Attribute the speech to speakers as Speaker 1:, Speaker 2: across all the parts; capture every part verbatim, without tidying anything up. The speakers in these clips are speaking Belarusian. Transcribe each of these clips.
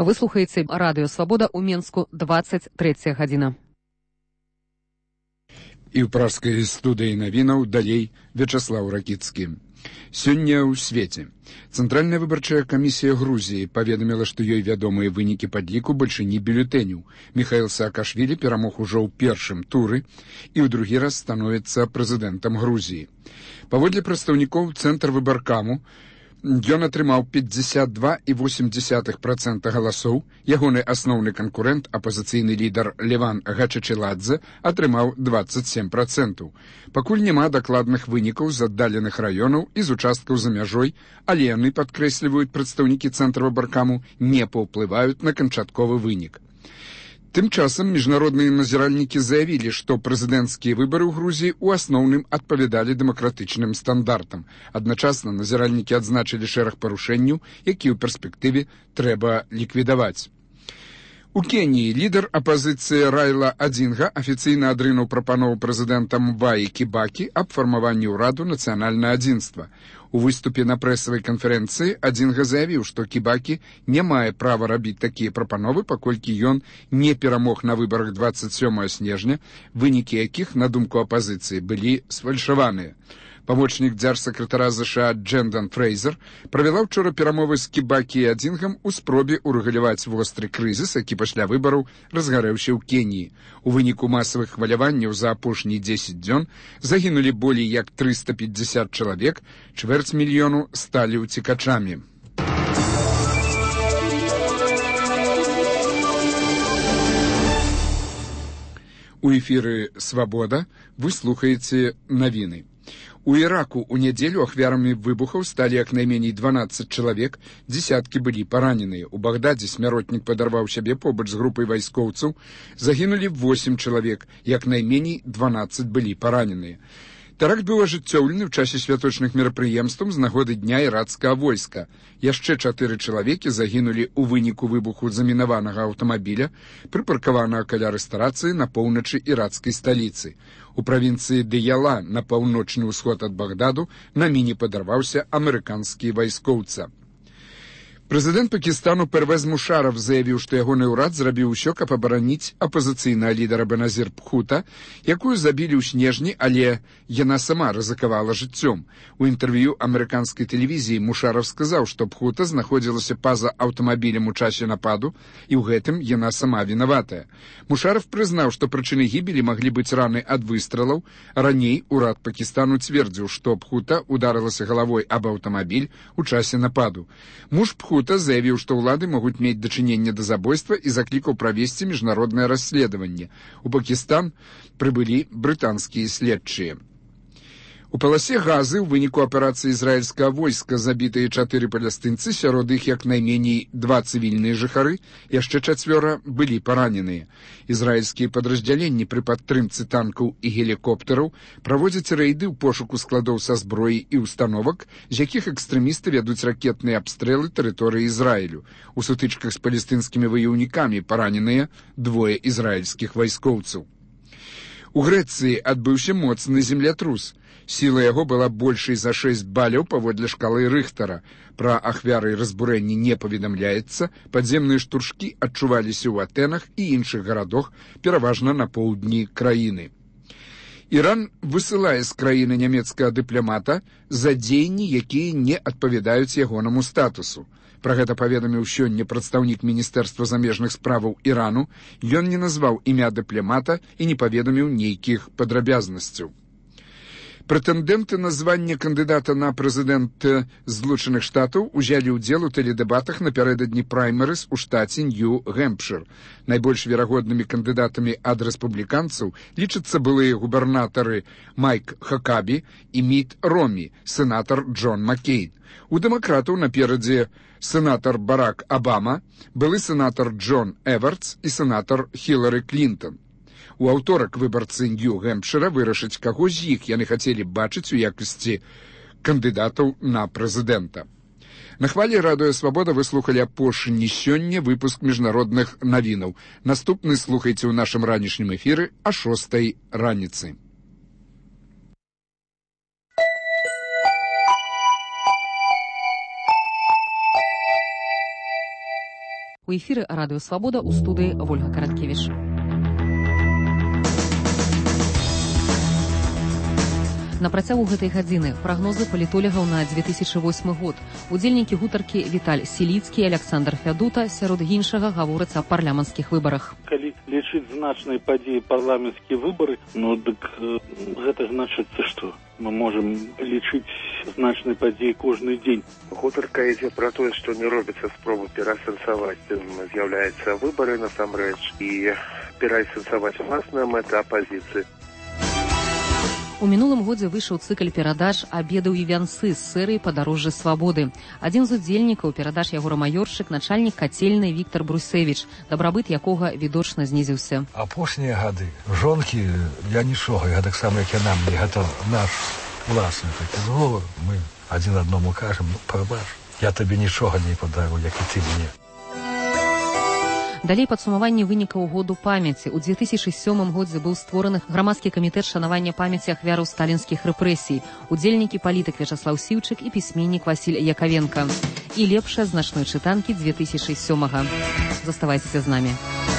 Speaker 1: Вы слухаеце радыё Свабода ў Менску, дваццаць трэцяя гадзіна.
Speaker 2: І ў пражскай студыі навінаў далей Вячаслаў Ракіцкі. Сёння ў свеце. Цэнтральная выбарчая камісія Грузіі паведаміла, што ёй вядомыя вынікі падліку бальшыні бюлетэняў. Міхаіл Саакашвілі перамог ужо ў першым туры і ў другі раз становіцца прэзідэнтам Грузіі. Паводле прадстаўнікоў цэнтр выбаркаму, ён атрымаў пятьдесят два і восемь десятых процента галасоў, ягоны асноўны канкурэнт, апазіцыйны лідар Леван Гачачеладзе, атрымаў двадцать семь процентаў. Пакуль няма дакладных вынікаў з аддаленых раёнаў і з участкаў за мяжой, але яны, падкрэсліваюць прадстаўнікі цэнтра выбаркаму, не паўплываюць на канчатковы вынік. Тым часам міжнародныя назіральнікі заявілі, што прэзідэнцкія выбары ў Грузіі ў асноўным адпавядалі дэмакратычным стандартам. Адначасна назіральнікі адзначылі шэраг парушэнняў, якія ў перспектыве трэба ліквідаваць. У Кеніі лідар апазіцыі Райла Адзінга афіцыйна адрынуў прапанову прэзідэнта Мваі Кібакі аб фармаванні ўраду нацыянальнае адзінства. У выступе на прэсавай канферэнцыі Адзінга заявіў, што Кібакі не мае права рабіць такія прапановы, паколькі ён не перамог на выбарах двадцать сёмага снежня, вынікі якіх, на думку апазіцыі, былі сфальшаваныя. Памочнік дзяржсакратара ЗША Джендан Фрейзер правяла ўчора перамовы з Кібакі і Адзінгам у спробе ўрэгуляваць востры крызіс, які пасля выбараў разгарэўся ў Кеніі. У выніку масавых хваляванняў за апошнія дзесяць дзён загінулі болей як триста пятьдесят чалавек, чвэрць мільёну сталі ўцекачамі. У эфіры «Свабода» вы слухаеце навіны. У Іраку ў нядзелю ахвярамі выбухаў сталі як найменей дванаццаць чалавек, дзесяткі былі параненыя. У Багдадзе смяротнік падарваў сябе побач з групай вайскоўцаў, загінулі восемь чалавек, як найменей дванаццаць былі параненыя. Тэракт быў ажыццёўлены ў часе святочных мерапрыемстваў з нагоды дня ірацкага войска. Яшчэ чатыры чалавекі загінулі ў выніку выбуху замінаванага аўтамабіля, прыпаркаванага каля рэстарацыі на поўначы ірацкай сталіцы. У правінцыі Дыяла на паўночны ўсход ад Багдаду на міне падарваўся амерыканскі вайскоўца. Прэзідэнт Пакістану Первез Мушарраф заявіў, што ягоны ўрад зрабіў усё, каб абараніць апазіцыйнага лідара Беназір Бхута, якую забілі ў снежні, але яна сама рызыкавала жыццём. У інтэрв'ю амерыканскай тэлевізіі Мушарраф сказаў, што Бхута знаходзілася па-за аўтамабілем у часе нападу, і ў гэтым яна сама вінаватая. Мушарраф прызнаў, што прычынай гібелі маглі быць раны ад выстралаў. Раней урад Пакістану цвердзіў, што Бхута ударылася галавой аб аўтамабіль у часе нападу. Муж Бхута заявіў, што ўлады могуць мець дачыненне да забойства і заклікаў правесці міжнароднае расследаванне. У Пакістан прыбылі брытанскія следчыя. У паласе Газы ў выніку аперацыі ізраільскага войска забітыя чатыры палестынцы, сярод іх як найменей два цывільныя жыхары, яшчэ чацвёра былі параненыя. Ізраільскія падраздзяленні пры падтрымцы танкаў і гелікоптараў праводзяць рэйды ў пошуку складоў са зброі і установак, з якіх экстрэмісты вядуць ракетныя абстрэлы тэрыторыі Ізраілю. У сутычках з палестынскімі ваяўнікамі параненыя двое ізраільскіх вайскоўцаў. У Грэцыі адбыўся моцны землятрус. Сіла яго была большай за шэсць баляў паводле шкалы Рыхтара. Пра ахвяры і разбурэнні не паведамляецца. Падземныя штуршкі адчуваліся ў Атэнах і іншых гарадах, пераважна на поўдні краіны. Іран высылае з краіны нямецкага дыпламата за дзеянні, якія не адпавядаюць ягонаму статусу. Пра гэта паведаміў сёння прадстаўнік Міністэрства замежных справаў Ірану. Ён не назваў імя дыпламата і не паведаміў нейкіх падрабязнасцяў. Прэтэндэнты на званне кандыдата на прэзідэнта Злучаных Штатаў узялі ўдзел у тэледэбатах напярэдадні праймерыз у штаце Нью-Гэмпшыр. Найбольш верагоднымі кандыдатамі ад рэспубліканцаў лічацца былыя губернатары Майк Хакабі і Міт Ромні, сенатар Джон Маккейн. У дэмакратаў наперадзе сенатар Барак Абама, былы сенатар Джон Эвардс і сенатар Хілары Клінтон. У аўторак выбарцы Нью-Гэмпшыра вырашаць, каго з іх яны хацелі бачыць у якасці кандыдатаў на прэзідэнта. На хвалі радыё Свабода вы слухалі апошні сёння выпуск міжнародных навінаў. Наступны слухайце ў нашым ранішнім эфіры а шостай раніцы.
Speaker 1: У У эфіры Радыё Свабода, у студыі Вольга Караткевіч. На працягу гэтай гадзіны прагнозы палітолагаў на две тысячы восьмы год. Удзельнікі гутаркі Віталь Сіліцкі і Александр Фядута сярод іншага гавораць о парламенцкіх выбарах.
Speaker 3: Калі лічыць значнай падзеі парламенцкія выбары, ну дык э, гэта значыцца, што мы можам лічыць значнай падзеі кожны дзень.
Speaker 4: Гутарка ідзе пра тое, што не робіцца спробы пераасэнсаваць, з'яўляецца выбары насамрэч і пераасэнсаваць уласная мэта апазіцыі.
Speaker 1: У мінулым годзе выйшаў цыкл перадач «Абедаў і вянцы» з серыі «Падарожжы свабоды». Адзін з удзельнікаў перадач Ягора Маёрчык, начальнік кацельнай Віктор Брусевіч, дабрабыт якога відочна знізіўся.
Speaker 5: Апошнія гады жонкі, я нічога, я таксама, як і нам, не гатова. Наш уласны такі зговор, мы адзін адному кажам, ну, прабач, я табе нічога не падару, як і ты мне.
Speaker 1: Далей падсумаванне вынікаў году памяці. У две тысячы сёмым годзе быў створаны грамадскі камітэт шанавання памяці ахвяраў сталінскіх рэпрэсій, удзельнікі палітык Вячаслаў Сіўчык і пісьменнік Васіль Якавенка. І лепшая з начной чытанкі две тысячы сёмага. Заставайцеся з намі.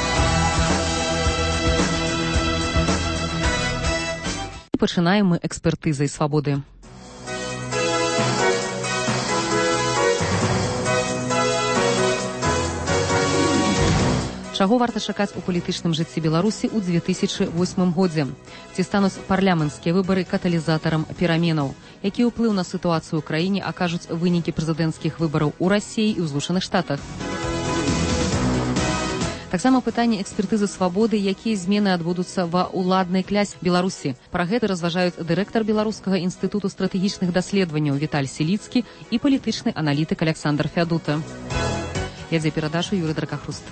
Speaker 1: І пачынаем мы экспертызай свабоды. Чаго варта чакаць у палітычным жыцці Беларусі ў две тысячы восьмым годзе? Ці стануць парламенцкія выбары каталізатарам пераменаў? Які ўплыў на сітуацыю ў краіне акажуць вынікі прэзідэнцкіх выбараў у Расіі і ў Злучаных Штатах? Таксама пытанне экспертызы свабоды, якія змены адбудуцца ва ўладнай клясе Беларусі. Пра гэта разважаюць дырэктар Беларускага інстытуту стратэгічных даследаванняў Віталь Сіліцкі і палітычны аналітык Александр Фядута. Вядзе перадачу Юрый Дракахруст.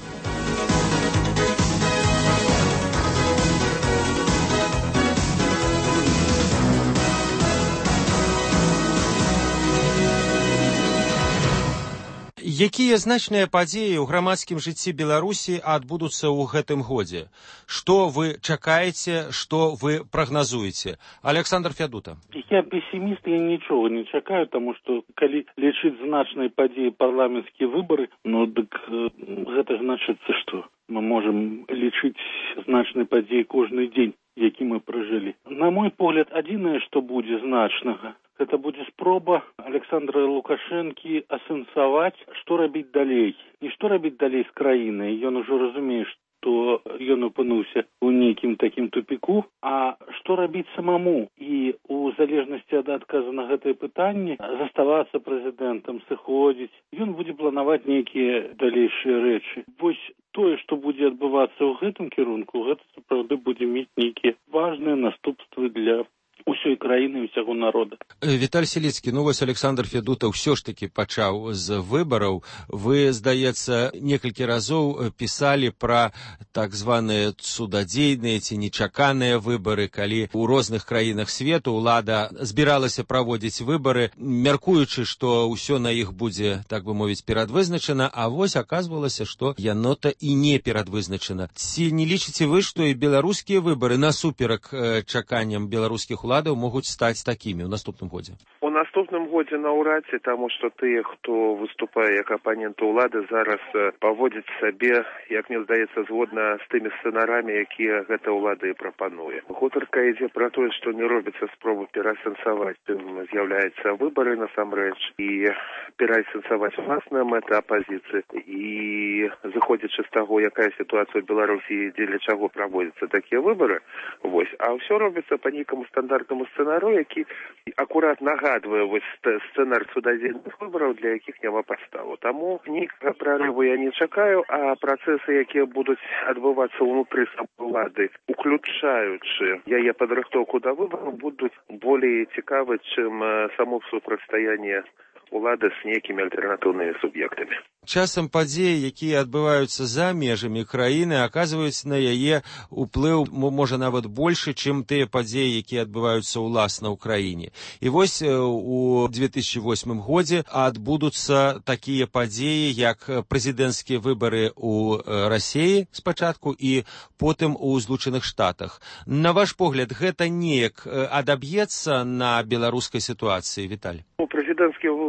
Speaker 6: Якія значныя падзеі ў грамадскім жыцці Беларусі адбудуцца ў гэтым годзе? Што вы чакаеце, што вы прагназуеце? Александр Фядута.
Speaker 3: Я пессіміст, я нічога не чакаю, таму што калі лічыць значнай падзеі парламенцкія выбары, ну дык э, гэта значыцца, што мы можам лічыць значнай падзеі кожны дзень, які мы пражылі. На мой погляд, адзінае, што будзе значнага, гэта будзе спроба Александра Лукашэнкі асэнсаваць, што рабіць далей. Не што рабіць далей з краінай. Ён ужо разумее, што ён апынуўся ў нейкім такім тупіку, а што рабіць самому. І у залежнасці ад адказу на гэтае пытанне заставацца прэзідэнтам, сыходзіць. Ён будзе планаваць нейкія далейшыя рэчы. Вось тое, што будзе адбывацца ў гэтым кірунку, гэта сапраўды будзе мець нейкія важныя наступствы для усёй краіны і ўсяго народа.
Speaker 6: Віталь Сіліцкі, ну вось Александр Фядута ўсё ж такі пачаў з выбараў. Вы, здаецца, некалькі разоў пісалі пра так званыя цудадзейныя ці нечаканыя выбары, калі ў розных краінах свету ўлада збіралася праводзіць выбары, мяркуючы, што ўсё на іх будзе, так бы мовіць, перадвызначана, а вось аказвалася, што яно-то і не перадвызначана. Ці не лічыце вы, што і беларускія выбары насуперак чаканням беларускіх уладаў могуць стаць такімі ў наступным годзе?
Speaker 4: У наступным годзе наўрад ці, таму што тыя, хто выступае як апаненты ўлады, зараз паводзяць сабе, як мне здаецца, згодна з тымі сцэнарамі, якія гэта ўлада і прапануе. Гутарка ідзе пра тое, што не робіцца спробы пераасэнсаваць, з'яўляецца выбары насамрэч і пераасэнсаваць уласная мэта апазіцыі. І зыходзячы з таго, якая сітуацыя ў Беларусі, дзеля чаго праводзяцца такія выбары, вось, а ўсё робіцца па нейкаму стандартнаму сцэнару, які акурат нагадвае вось сцэнар цудадзейных выбараў, для якіх няма падставу. Таму нейкага прарыву я не чакаю, а працэсы, якія будуць адбывацца ўнутры самой улады, уключаючы яе падрыхтоўку да выбараў, будуць болей цікавы, чым само супрацьстаянне улады з нейкімі альтэрнатыўнымі суб'ектамі.
Speaker 6: Часам падзеі, якія адбываюцца за межамі краіны, аказваюць на яе ўплыў, можа, нават большы, чым тыя падзеі, якія адбываюцца ўласна ў краіне. І вось у две тысячы восьмым годзе адбудуцца такія падзеі, як прэзідэнцкія выбары ў Расіі спачатку і потым у Злучаных Штатах. На ваш погляд, гэта неяк адаб'ецца на беларускай сітуацыі, Віталь?
Speaker 4: Прэзідэнцкія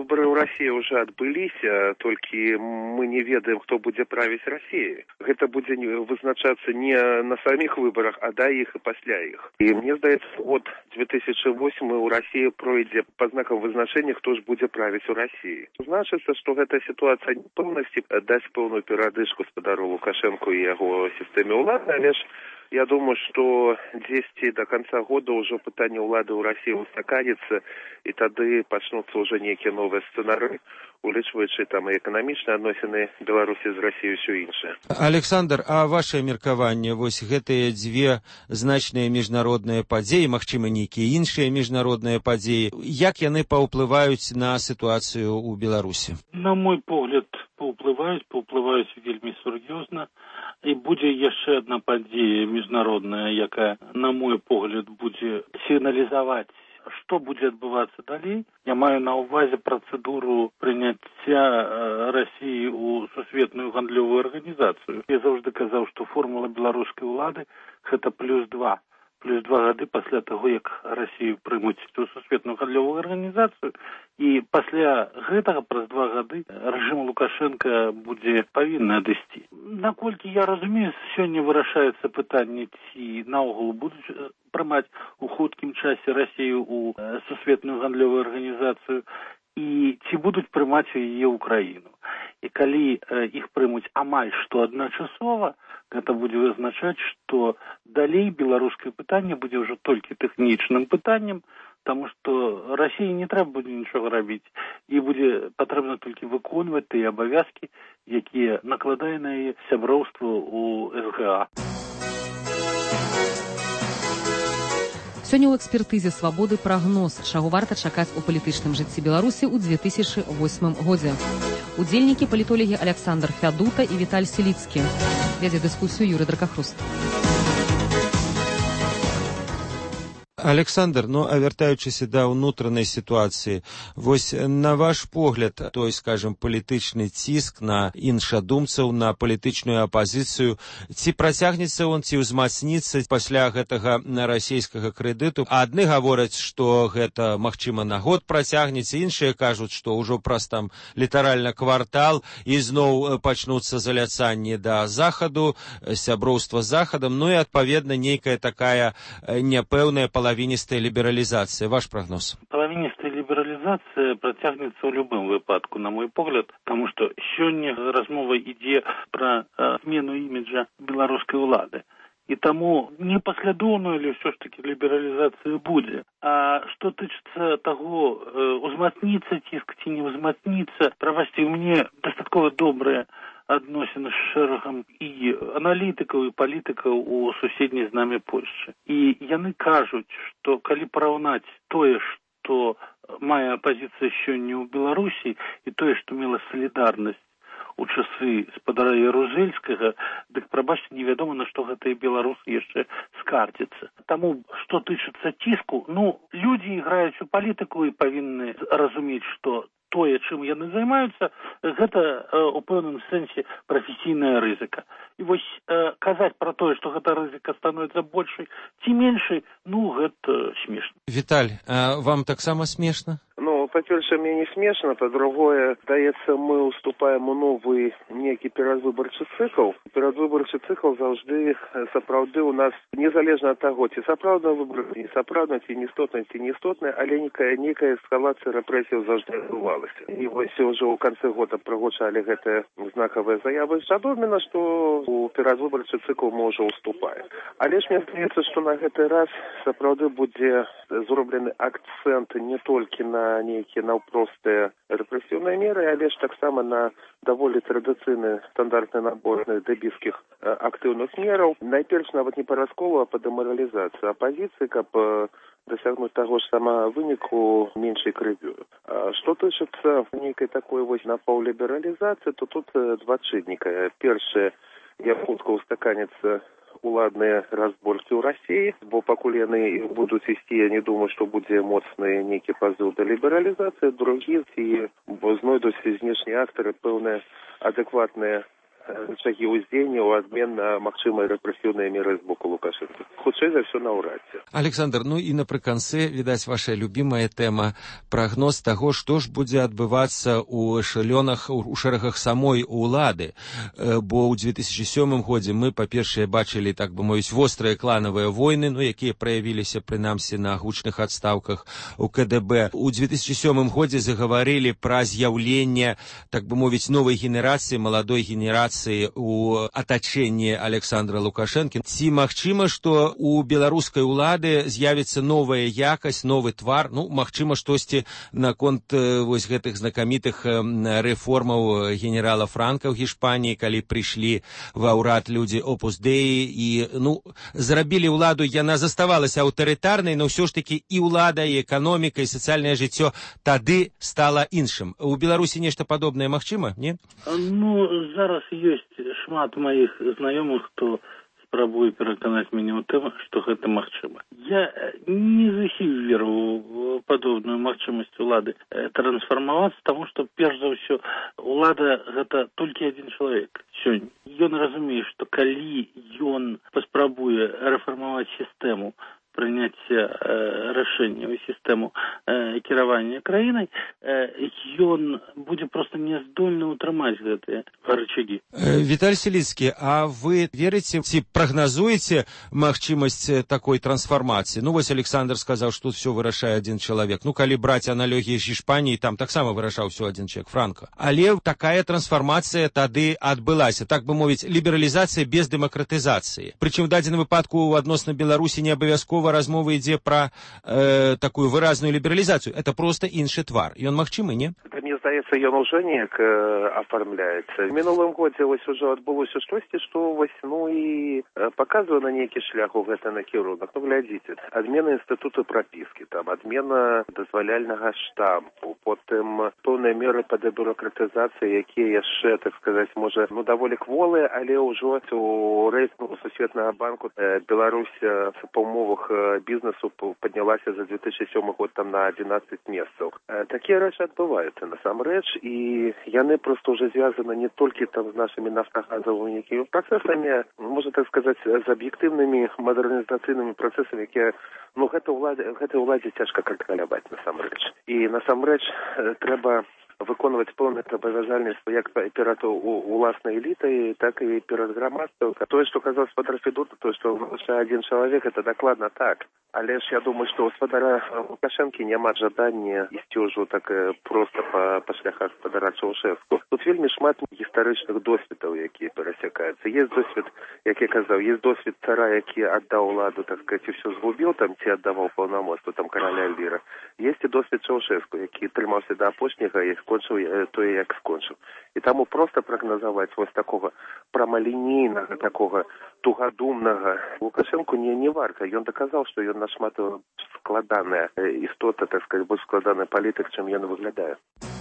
Speaker 4: выборы ў Расіі ўжо адбыліся, толькі мы не ведаем, хто будзе правіць Расіяй. Гэта будзе вызначацца не на саміх выбарах, а да іх і пасля іх. І мне здаецца, от две тысячи восьмы ў Расіі пройдзе па знакам вызначэння, хто ж будзе правіць у Расіі. Значыцца, што гэта сітуацыя непэўнасці дасць пэўную перадышку спадару Лукашэнку і яго сістэме ўлады, але ж я думаю, што дзесьці да канца года ўжо пытанне ўлады ў Расіі устаканіцца, і тады пачнуцца ўжо нейкія новыя сцэнары, улічваючы там і эканамічныя адносіны Беларусі з Расіяй і ўсё іншае.
Speaker 6: Александр, а ваше меркаванне, вось гэтыя дзве значныя міжнародныя падзеі, магчыма, нейкія іншыя міжнародныя падзеі, як яны паўплываюць на сітуацыю ў Беларусі?
Speaker 3: На мой погляд, паўплываюць, паўплываюць вельмі сур'ёзна. І будзе яшчэ адна падзея міжнародная, якая, на мой погляд, будзе сігналізаваць, што будзе адбывацца далей. Я маю на ўвазе працэдуру прыняцця Расіі ў сусветную гандлёвую арганізацыю. Я заўжды казаў, што формула беларускай улады – гэта плюс два. Плюс два гады пасля таго, як Расію прымуць у сусветную гандлёвую арганізацыю, і пасля гэтага, праз два гады, рэжым Лукашэнка будзе павінны адысці. Наколькі я разумею, сёння вырашаецца пытанне, ці наогул будуць прымаць у хуткім часе Расію ў сусветную гандлёвую арганізацыю, і ці будуць прымаць у яе ўкраіну. І калі іх прымуць амаль што адначасова, гэта будзе вызначаць, што далей беларускае пытанне будзе ўжо толькі тэхнічным пытаннем, таму што Расіі не трэба будзе нічога рабіць, і будзе патрэбна толькі выконваць тыя абавязкі, якія накладае на яе сяброўства ў эс гэ а.
Speaker 1: Сёння ў экспертызе «Свабоды» прагноз, чаго варта чакаць у палітычным жыцці Беларусі ў две тысячи восьмым годзе. Удзельнікі палітолагі Александр Фядута і Віталь Селіцкі. Вядзе дыскусію Юрый Дракахруст.
Speaker 6: Александр, ну, а вяртаючыся да ўнутранай сітуацыі, вось на ваш погляд, той, скажем, палітычны ціск на іншадумцаў, на палітычную апазіцыю, ці працягнецца он, ці ўзмацніцца пасля гэтага расійскага крэдыту? А адны гавораць, што гэта, магчыма, на год працягнецца, іншыя кажуць, што ўжо праз там літаральна квартал і зноў пачнуцца заляцанні да захаду, сяброўства з захадам, ну і, адпаведна, нейкая такая няпэўная палавіністая лібералізацыя. Ваш прагноз?
Speaker 3: Палавіністая лібералізацыя працягнецца ў любым выпадку, на мой погляд, таму што сёння размова ідзе пра змену іміджа беларускай улады. І таму непаслядоўна, але ўсё ж такі лібералізацыя будзе. А што тычыцца таго, узмацніцца ціск ці не ўзмацніцца, правасці, у мне дастаткова добрыя адносіны з шэрагам і аналітыкаў, і палітыкаў у суседняй з намі Польшчы. І яны кажуць, што калі параўнаць тое, што мае апазіцыя сёння ў Беларусі, і тое, што мела салідарнасць у часы спадара Ярузельскага, дык, прабачце, невядома, на што гэтыя беларусы яшчэ скардзяцца. Таму, што тычыцца ціску, ну, людзі іграюць у палітыку і павінны разумець, што тое, чым яны займаюцца, гэта у пэўным сэнсе прафесійная рызыка. І вось казаць пра тое, што гэта рызыка становіцца большай ці меншай, ну, гэта смешна.
Speaker 6: Віталь, а вам таксама смешна?
Speaker 4: Ну, па-першае, мне не смешна, па-другое, здаецца, мы уступаем у новы нейкі перадвыбарчы цыкл. Перадвыбарчы цыкл заўжды сапраўды у нас, незалежна ад таго, ці сапраўдна выбор, ці сапраўдна, ці неістотна, ці неістотна, але нейкая, нейкая эскалацыя рэпрэсіяў заўжды адбывалася. І вось ўжо ў канцы года прагучалі гэтыя знакавыя заявы Жадоміна, што у перадвыбарчы цыкл мы ўжо уступаем. Але ж мне здаецца, што на гэты раз сапраўды будзе зроблены акцэнт не толькі на нейкія наўпростыя рэпрэсіўныя меры, але ж таксама на даволі традыцыйны стандартны набор дэбіскіх актыўных мераў. Найперш нават не па расколу, а па дэмаралізацыі апазіцыі, каб дасягнуць таго ж самага выніку меншай крывёю. Што тычыцца нейкай такой вось напаўлібералізацыі, то тут два чынніка. Першае, як хутка устаканіцца уладныя разборкі ў Расіі, бо пакуль яны будуць ісці, я не думаю, што будзе моцны нейкі пазыў да лібералізацыі. Другі, ці знойдуць знешнія актары пэўныя адэкватныя рычагі ўздзеяння ў абмен на магчымыя рэпрэсіўныя меры з боку Лукашэнкі. Хутчэй за ўсё наўрад ці.
Speaker 6: Александр, ну і напрыканцы, відаць, ваша любімая тэма, прагноз таго, што ж будзе адбывацца ў эшалёнах, у шэрагах самой улады. Бо ў две тысячы сёмым годзе мы, па-першае, бачылі, так бы мовіць, вострыя кланавыя войны, ну, якія праявіліся, прынамсі, на гучных адстаўках у ка дэ бэ. У две тысячы сёмым годзе загаварылі пра з'яўленне, так бы мовіць, новай генерацыі, маладой генерацыі у атачэнні Александра Лукашэнкі. Ці магчыма, што у беларускай улады з'явіцца новая якасць, новы твар, ну, магчыма, штосьці наконт вось гэтых знакамітых рэформаў генерала Франка ў Гішпаніі, калі прыйшлі ва ўрад людзі Опус Деі і, ну, зрабілі ўладу, яна заставалася аўтарытарнай, но ўсё ж такі і ўлада, і эканоміка, і сацыяльнае жыццё тады стала іншым. У Беларусі нешта падобнае магчыма, не?
Speaker 3: Ну, зараз ёсць шмат маіх знаёмых, хто спрабуе пераканаць мяне ў тым, што гэта магчыма. Я не зусім веру ў падобную магчымасць улады трансфармавацца, таму што, перш за ўсё, улада гэта толькі адзін чалавек сёння. Ён разумее, што калі ён паспрабуе рэфармаваць сістэму прыняцця э, рашэння ў сістэму э, кіравання краінай, э, ён будзе проста няздольны ўтрымаць гэтыя рычагі.
Speaker 6: Віталь Селіцкі, а вы верыце ці прагназуеце магчымасць такой трансфармацыі? Ну, вось Александр сказаў, што тут все вырашае адзін чалавек. Ну, калі браць аналогіі з Іспаніяй, там таксама вырашаў усё адзін чалавек, Франка. Але такая трансфармацыя тады адбылася, так бы мовіць, лібералізацыя без дэмакратызацыі. Прычым в дадзеным выпадку адносна Беларусі не абавязкова размова ідзе пра э, такую выразную лібералізацыю. Это просто іншы твар. Ён магчымы, не?
Speaker 4: Мне здаецца, ён ужо неяк э, афармляецца. В мінулым годзе вось ужо адбылося штосьці, што вось, ну і э, паказвае на нейкі шлях у гэты накірунак. Ну, глядзіце, адмена інстытуту прапіскі, там, адмена дазваляльнага штампу, потым пэўныя меры па дэбюракратызацыі, якія яшчэ, так сказаць, можа, ну, даволі кволыя, але ўжо у рэйтынгу Сусветнага банку э, Беларусь э, па умовах бізнесу паднялася за две тысячи сёмы год там на одиннадцать месцаў. Такія рэчы адбываюцца насамрэч, і яны проста ўжо звязаны не толькі там з нашымі нафтагазавымі якімі працэсамі, можна так сказаць, з аб'ектыўнымі мадэрнізацыйнымі працэсамі, якія, ну, гэта ўладзе, гэтай уладзе цяжка кантраляваць насамрэч. І насамрэч трэба выконваць пэўныя абавязальніцтвы як перад уласнай элітай, так і перад грамадствам. Тое, што казаў гаспадар Федута, тое, што вырашае адзін чалавек, гэта дакладна так. Але ж я думаю, што у гаспадара Лукашэнкі няма жадання ісці ўжо так проста па, па шляхах гаспадара Чаўшэску. Тут вельмі шмат гістарычных досведаў, якія перасякаюцца. Есть досвед, як я казаў, есть досвед цара, які аддаў уладу, так сказаць, і ўсё згубіў там, ці аддаваў паўнамоцтва там караля Эльвіра. Есть і досвед Чаўшэску, які трымаўся да апошняга і скончыў тое, як скончыў. І таму проста прагназаваць вось такога прамалінейнага, такога тугадумнага Лукашэнку не, не варта. Ён даказаў, што ён нашмат складаная істота, так сказаць, больш складаны палітык, чым ён выглядае.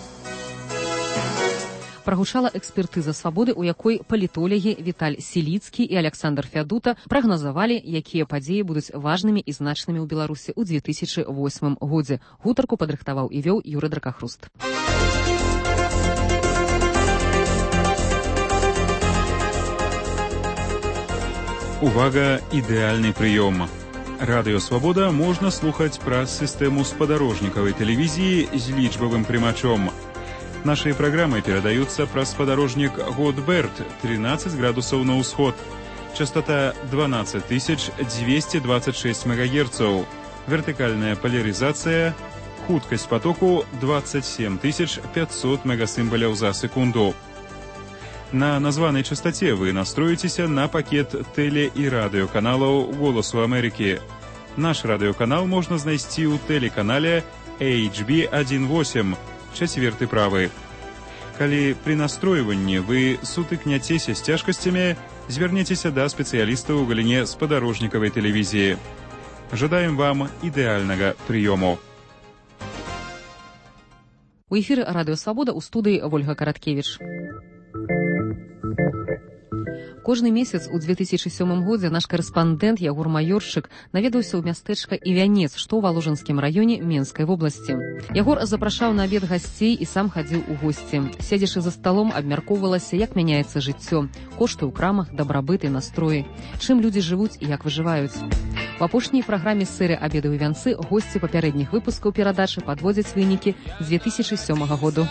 Speaker 1: Прагучала экспертыза «Свабоды», у якой палітолагі Віталь Селіцкі і Александр Фядута прагназавалі, якія падзеі будуць важнымі і значнымі ў Беларусі ў две тысячи восьмым годзе. Гутарку падрыхтаваў і вёў Юры Дракахруст.
Speaker 7: Увага, ідэальны прыём. Радыё «Свабода» можна слухаць праз сістэму спадарожнікавай тэлевізіі з лічбавым прымачом. Наши программы передаются праз спадарожник Годберт, тринадцать градусов на усход. Частота двенадцать тысяч двести двадцать шесть мегагерцов. Вертикальная поляризация. Хуткость потоку двадцать семь тысяч пятьсот мегасимволяў за секунду. На названной частоте вы настроитесь на пакет теле- и радиоканалов «Голосу Америки». Наш радиоканал можно знайсці ў телеканале эйч би один восемь. Чацверты правы. Калі пры настройванні вы сутыкняцеся з цяжкасцямі, звярніцеся да спецыялістаў у галіне спадарожнікавай тэлевізіі. Жадаем вам ідэальнага прыёму.
Speaker 1: У эфіры радыё «Свабода», у студыі Вольга Караткевіч. Кожны месяц у две тысячи сёмым годзе наш карэспандэнт Ягор Маёршчык наведаўся ў мястэчка Івянец, што ў Валожынскім раёне Менскай вобласці. Ягор запрашаў на абед гасцей і сам хадзіў у госці. Седзячы за сталом, абмяркоўвалася, як мяняецца жыццё, кошты ў крамах, дабрабыт і настроі, чым людзі жывуць і як выжываюць. У апошняй праграме серыі «Абеды ў Івянцы» госці папярэдніх выпускаў перадачы падводзяць вынікі две тысячи сёмага году.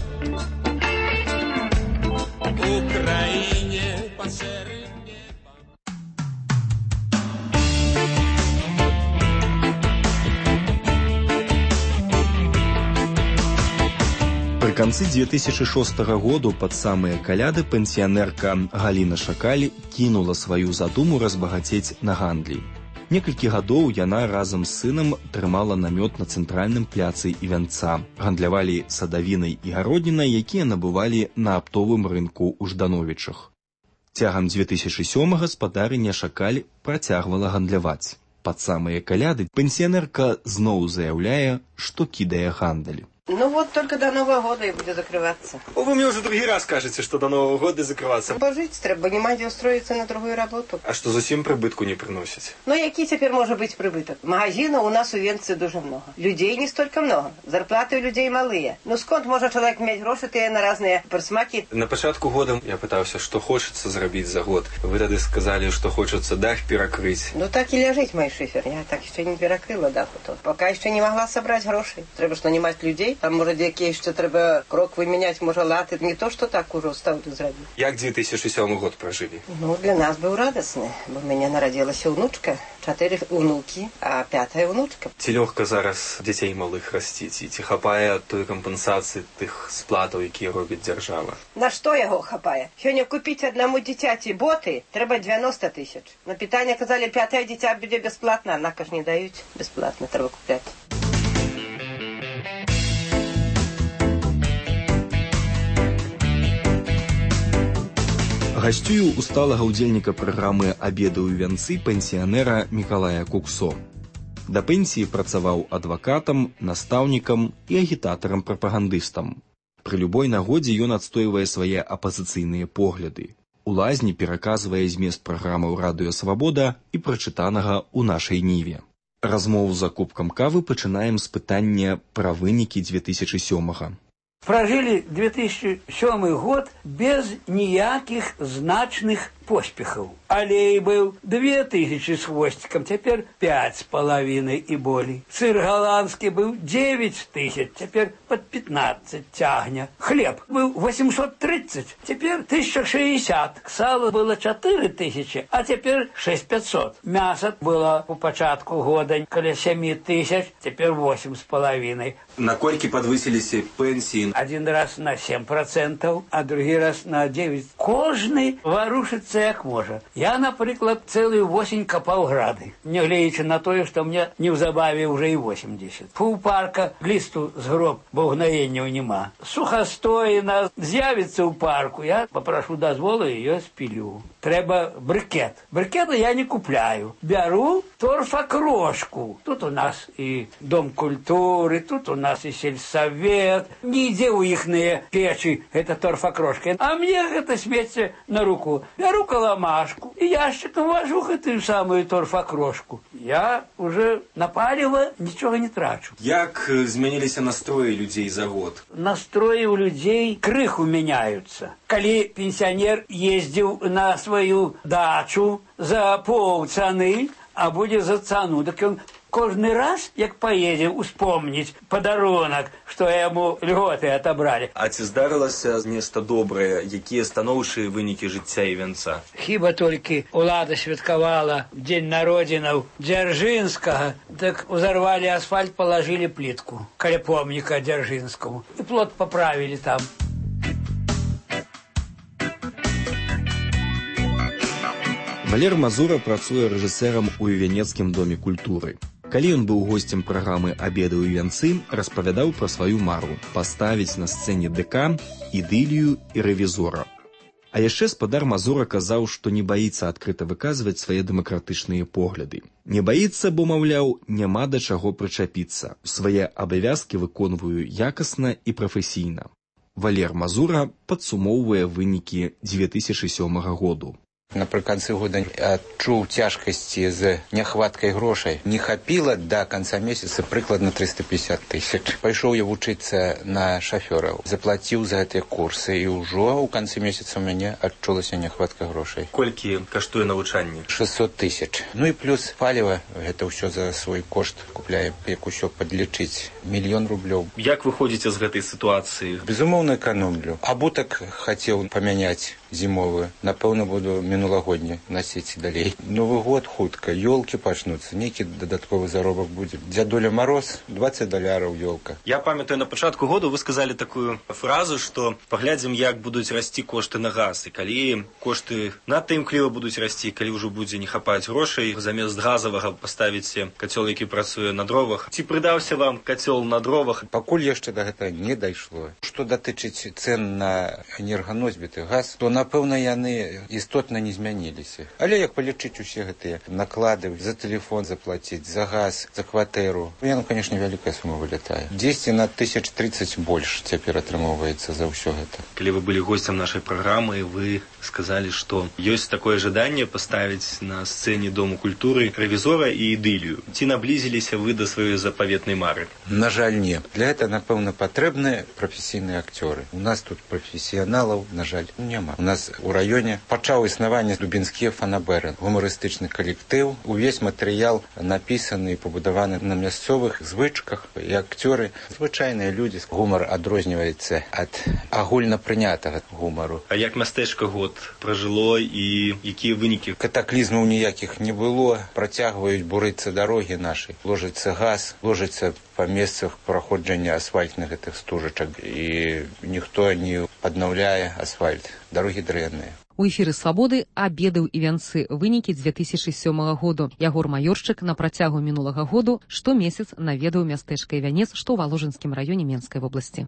Speaker 8: Пры канцы две тысячи шостага году пад самыя каляды пенсіянерка Галіна Шакаль кінула сваю задуму разбагацець на гандлі. Некалькі гадоў яна разам з сынам трымала намёт на цэнтральным пляцы Івянца, гандлявалі садавінай і гароднінай, якія набывалі на аптовым рынку ў Ждановічах. Цягам две тысячи сёмага спадарыня Шакаль працягвала гандляваць. Пад самыя каляды пенсіянерка зноў заяўляе, што кідае гандаль.
Speaker 9: Ну вот, только до Нового года и будет закрываться.
Speaker 8: О, вы мне уже другий раз кажете, что до Нового года закрываться.
Speaker 9: Пожить треба, не мать устроиться на другую работу.
Speaker 8: А что, зусім прибытку не приносить?
Speaker 9: Ну, який теперь может быть прибыток? Магазинов у нас у Венции дуже много. Людей не столько много. Зарплаты у людей малые. Ну, сконт може человек иметь гроши, ты на разные присмаки.
Speaker 8: На початку года я пытался, что хочется зробить за год. Вы тогда сказали, что хочется дах перекрыть.
Speaker 9: Ну, так и лежить, мой шифер. Я так еще не перекрыла дах. Пока еще не могла собрать гроши. Треба ж нанимать людей. Там, може, якісь ще треба крок виміняти, може, лати. Не то, що так уже ставити зробити.
Speaker 8: Як две тысячи сёмый год прожили?
Speaker 9: Ну, для нас був радісний. Бо в мене народилася внучка, чотири внуки, а п'ята внучка.
Speaker 8: Ці легко зараз дітей малих ростити? Ці хапає тої компенсації тих сплатів, які робить держава?
Speaker 9: На що його хапає? Сьогодні купити одному дитяті боти треба дев'яносто тисяч. На питання казали, п'яте дитя буде безплатно, а нака ж не дають. Безплатно треба купляти.
Speaker 8: Гасцюю у сталага ўдзельніка праграмы «Абеды ў Івянцы» пенсіянера Мікалая Куксо. Да пенсіі працаваў адвакатам, настаўнікам і агітатарам-прапагандыстам. Пры любой нагодзе ён адстойвае свае апазіцыйныя погляды. У лазні пераказвае змест праграмаў «Радыё Свабода» і прачытанага ў нашай ніве. Размову за кубкам кавы пачынаем з пытання пра вынікі две тысячи сёмага.
Speaker 10: Прожили две тысячи сёмый год без ніякіх значных поспехаў. Алей был две тысячи с хвостиком, теперь пять с половиной и болей. Сыр голландский был девять тысяч, теперь под пятнадцать тягня. Хлеб был восемьсот тридцать, теперь тысяча шестьдесят. Сало было четыре тысячи, а теперь шесть пятьсот. Мясо было у початку года каля семь тысяч, теперь восемь с половиной.
Speaker 8: На колькі подвысились пенсии?
Speaker 10: Один раз на семь процентов, а другий раз на девять. Кожный ворушится як може. Я, наприклад, цілую осінь копав гради, не глядячи на те, що мені невзабаві вже і вісімдесят. Півпарка листу з гроб, бо гноєння нема. Сухостоїна з'явиться у парку, я попрошу дозволу, її спілю. Треба брикет. Брикета я не купляю. Беру торфокрошку. Тут у нас і Дом культури, тут у нас і сельсовет. Нигде у їхньої печі це торфокрошка. А мені це сміється на руку. Беру коломашку и ящиком вожу эту самую торфокрошку. Я уже на паліва нічого не трачу.
Speaker 8: Як змяніліся настроі людей за год?
Speaker 10: Настроі у людей крыху меняются. Коли пенсионер ездил на свою дачу за полцены, а будет за цену, так он кожный раз, як поедем, успомнить подарунок, что ему льготы отобрали.
Speaker 8: А ці здарилося нешта добрае, якія станоўчыя вынікі жыцця Івянца?
Speaker 10: Хіба толькі улада святкавала День народзінаў Дзяржынскага, так узорвали асфальт, положили плитку каля помніка Дзяржынскому. И плот поправили там.
Speaker 8: Валер Мазура працуе рэжысэрам у Івянецкім доме культуры. Калі ён быў госцем праграмы «Абеды ў Івянцы», распавядаў пра сваю мару паставіць на сцэне ДК ідылію і рэвізора. А яшчэ спадар Мазура казаў, што не баіцца адкрыта выказваць свае дэмакратычныя погляды. Не баіцца, бо, маўляў, няма да чаго прычапіцца. Свае абавязкі выконваю якасна і прафесійна. Валер Мазура падсумоўвае вынікі две тысячи сёмага году.
Speaker 11: Напрыканцы года адчуў цяжкасці з няхваткай грошай. Не хапіла да канца месяца прыкладна триста пятьдесят тысяч. Пайшоў я вучыцца на шафёраў, заплаціў за гэтыя курсы і ўжо ў канцы месяца ў мяне адчулася няхватка грошай.
Speaker 8: Колькі каштуе навучанне?
Speaker 11: шестьсот тысяч. Ну і плюс паліва, гэта ўсё за свой кошт купляем, як усё падлічыць. Мільён рублёў.
Speaker 8: Як выходзіце з гэтай сітуацыі?
Speaker 11: Безумоўна, эканомлю. Абутак хацеў памяняць зімовую. Напэўна, буду мінулагодні насіць далей. Новы год хутка, ёлкі пачнуцца, нейкі дадатковы заробак будзе. Дзядуля Мароз, двадцать даляраў ёлка.
Speaker 8: Я памятаю, на пачатку году вы сказалі такую фразу, што паглядзім, як будуць расці кошты на газ. І калі кошты надта імкліва будуць расці, калі ўжо будзе не хапаць грошай, замест газавага паставіце кацёл, які працуе на дровах. Ці прыдаўся вам кацёл на дровах?
Speaker 11: Пакуль яшчэ да гэтага не дайшло. Што датычыць цэн на энерганосьбіты газ, то напэўна яны істотна не змяніліся. Але як палічыць усе гэтыя наклады за тэлефон заплаціць, за газ, за кватэру, яно, конечно, вялікая сума вылятае. дзесяць на тысяч тридцать больш цяпер атрымоўваецца за ўсё гэта.
Speaker 8: Калі вы былі госцем нашай праграмы, вы сказалі, што ёсць такое жаданне паставіць на сцэне Дому культуры рэвізора і ідылію. Ці наблізіліся вы да сваёй запаветнай мары?
Speaker 11: На жаль, не. Для гэта, напэўна, патрэбныя прафесійныя акцёры. У нас тут прафесіяналаў, на жаль, няма. У нас у раёне пачаў існаванне Дубінскія фанабэры, гумарыстычны калектыў. Увесь матэрыял напісаны і пабудаваны на мясцовых звычках. І акцёры, звычайныя людзі. Гумар адрозніваецца ад агульнапрынятага гумару.
Speaker 8: А як мястэчка год пражыло і якія вынікі?
Speaker 11: Катаклізмаў ніякіх не было. Працягваюць бурыцца дарогі нашы. Ложыцца газ, ложыцца па месцах праходжання асфальтных гэтых стужачак. І ніхто не паднаўляе асфальт. Дарогі дрэнныя.
Speaker 1: У эфіры «Свабоды» абедаў і вянцы вынікі две тысячи сёмага году. Ягор Маёршчык на працягу мінулага году штомесяц наведаў мястэчка і вянец, што ў Валожынскім раёне Менскай вобласці.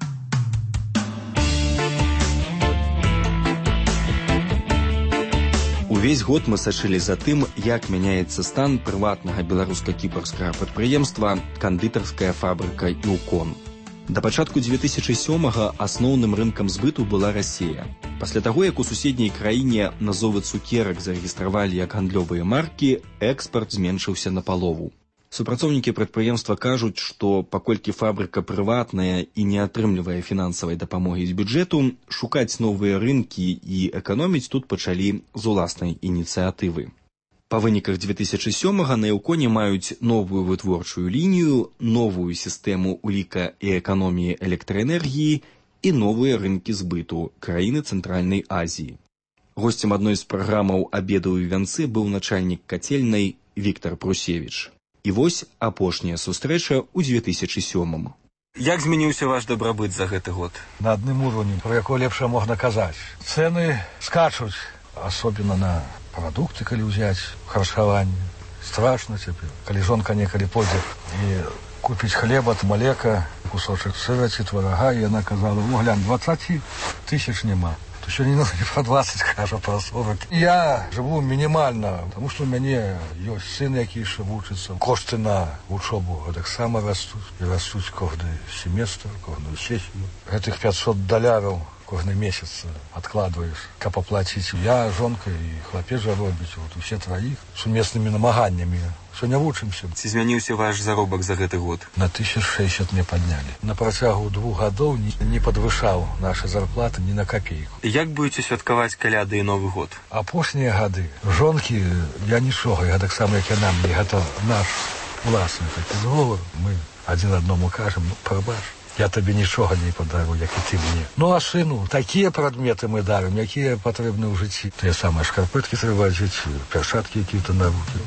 Speaker 8: Увесь год мы сачылі за тым, як мяняецца стан прыватнага беларуска-кіпрскага прадпрыемства «Кандытарская фабрыка «Іўкон». Да пачатку две тысячи сёмага асноўным рынкам збыту была Расія. Пасля таго, як у суседняй краіне назовы цукерак зарэгістравалі як гандлёвыя маркі, экспарт зменшыўся напалову. Супрацоўнікі прадпрыемства кажуць, што паколькі фабрыка прыватная і не атрымлівае фінансавай дапамогі з бюджэту, шукаць новыя рынкі і эканоміць тут пачалі з уласнай ініцыятывы. Па выніках две тысячи сёмага на «Іўконе» маюць новую вытворчую лінію, новую сістэму уліка і эканоміі электраэнергіі і новыя рынкі збыту краіны Цэнтральнай Азіі. Госцем адной з праграмаў «Абедаў і вянцы» быў начальнік кацельнай Віктар Прусевіч. І вось апошняя сустрэча ў две тысячи сёмым. Як змяніўся ваш дабрабыт за гэты год?
Speaker 5: На адным уровні, про якое лепшае можна казаць. Цэны скачуць, асобна на прадукты, калі ўзяць, харчаванне. Страшна цяпер. Калі жонка некалі пойдзе і купіць хлеба, малека, кусочак сыра ці тварага, і яна казала: «Ну, глянь, двадцать тысяч нема». То сёння не про двадцать, кажа, про сорок. Я жыву мінімальна, таму што ў мяне ёсць сын, які яшчэ вучыцца. Кошты на вучобу таксама растуць. І растуць кожны семестр, кожную сесію. Гэтых пятьсот даляраў кожны месяц адкладваеш, каб аплаціць. Я, жонка і хлапец жа робіць, вот усе траіх, сумеснымі намаганнямі. Сёння вучымся.
Speaker 8: Ці змяніўся ваш заробак за гэты год?
Speaker 5: На тысяч шэсцьдзесят мне паднялі. На працягу двух гадоў не, не падвышаў наша зарплата ні на капейку.
Speaker 8: Як будзеце святкаваць каляды і Новы год?
Speaker 5: Апошнія гады жонкі я нічога, я таксама як яна мне, гэта наш уласны такі зговор. Мы адзін аднаму кажам: «Ну, прабач, я табе нічога не падару, як і ты мне». Ну а сыну такія прадметы мы дарым, якія патрэбны ў жыцці. Тыя самыя шкарпэткі трэба адзець, перчаткі якія-то на рукі.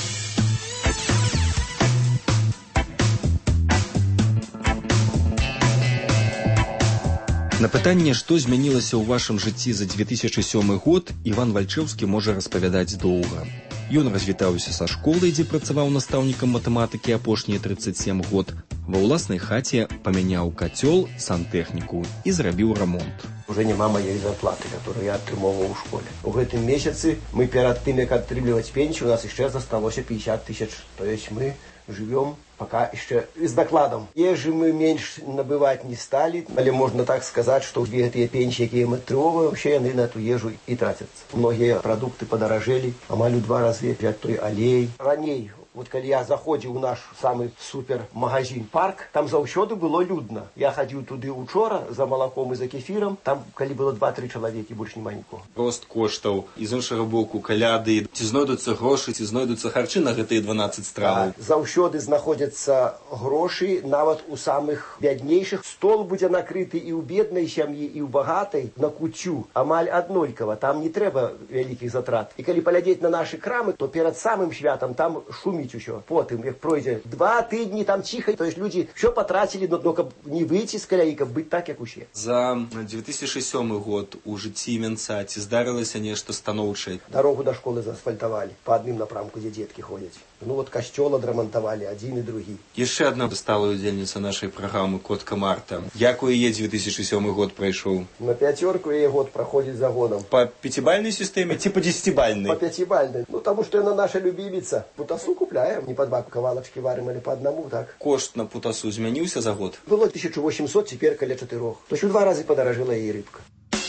Speaker 8: На пытанне, што змянілася ў вашым жыцці за две тысячи сёмы год, Іван Вальчэўскі можа распавядаць доўга. Ён развітаўся са школай, дзе працаваў настаўнікам матэматыкі апошнія тридцать семь год. Ва ўласнай хаце памяняў кацёл, сантэхніку і зрабіў рамонт.
Speaker 12: Уже няма моей зарплаты, которую я атрымоўваў у школе. У гэтым месяцы мы перад тым, як атрымліваць пенсію, у нас яшчэ засталося пятьдесят тысяч. То есть мы живем пока еще с докладом. Ежи мы меньше набывать не стали, але можно так сказать, что две эти пенсии метровые, вообще они на эту ежу и тратятся. Многие продукты подорожели, амаль в два раза взять той аллей. Ранее, вот когда я заходил в наш самый супер магазин «Парк», там заўсёды было людно. Я ходил туды учора за молоком и за кефиром, там коли было два-три человека, больше нема нікого.
Speaker 8: Рост коштаў, і з іншага боку каляды. Ці знойдуцца грошы, ці знойдуцца харчы на гэтыя дванаццаць страваў?
Speaker 12: Так, заўсёды знаходзяцца грошы, нават у самых бяднейшых. Стол будзе накрыты і ў беднай сям'і, і ў багатай на куцю. Амаль аднолькава, там не трэба вялікіх затрат. І калі паглядзець на нашы крамы, то перад самым святам там шуміць усё. Потым, як пройдзе два тыдні, там ціха, то есть люди все потратили, но, но каб не выйти з каляі, каб быць так, як усе.
Speaker 8: За две тысячи сёмы год у жыцці Івенца ці здарылася нешта станоўчае?
Speaker 12: Дарогу да школы заасфальтавалі, па адным напрамку, дзе дзеткі ходзяць. Ну вот касцёл адрамантавалі, адзін і другі.
Speaker 8: Яшчэ адна сталая удзельніца нашай праграмы Котка Марта. Як у яе две тысячи сёмы год прайшоў?
Speaker 12: На пяцёрку яе год праходзіць за годам.
Speaker 8: Па пяцібальнай сістэме ці па дзесяцібальнай?
Speaker 12: Па пяцібальнай. Ну таму што яна наша любіміца. Путасу купляем, не па два кавалачкі варым, але па аднаму, так.
Speaker 8: Кошт на путасу змяніўся за год?
Speaker 12: Было тысяча восемьсот, цяпер каля чатырох. То есть у два разы падаражэла яе рыбка.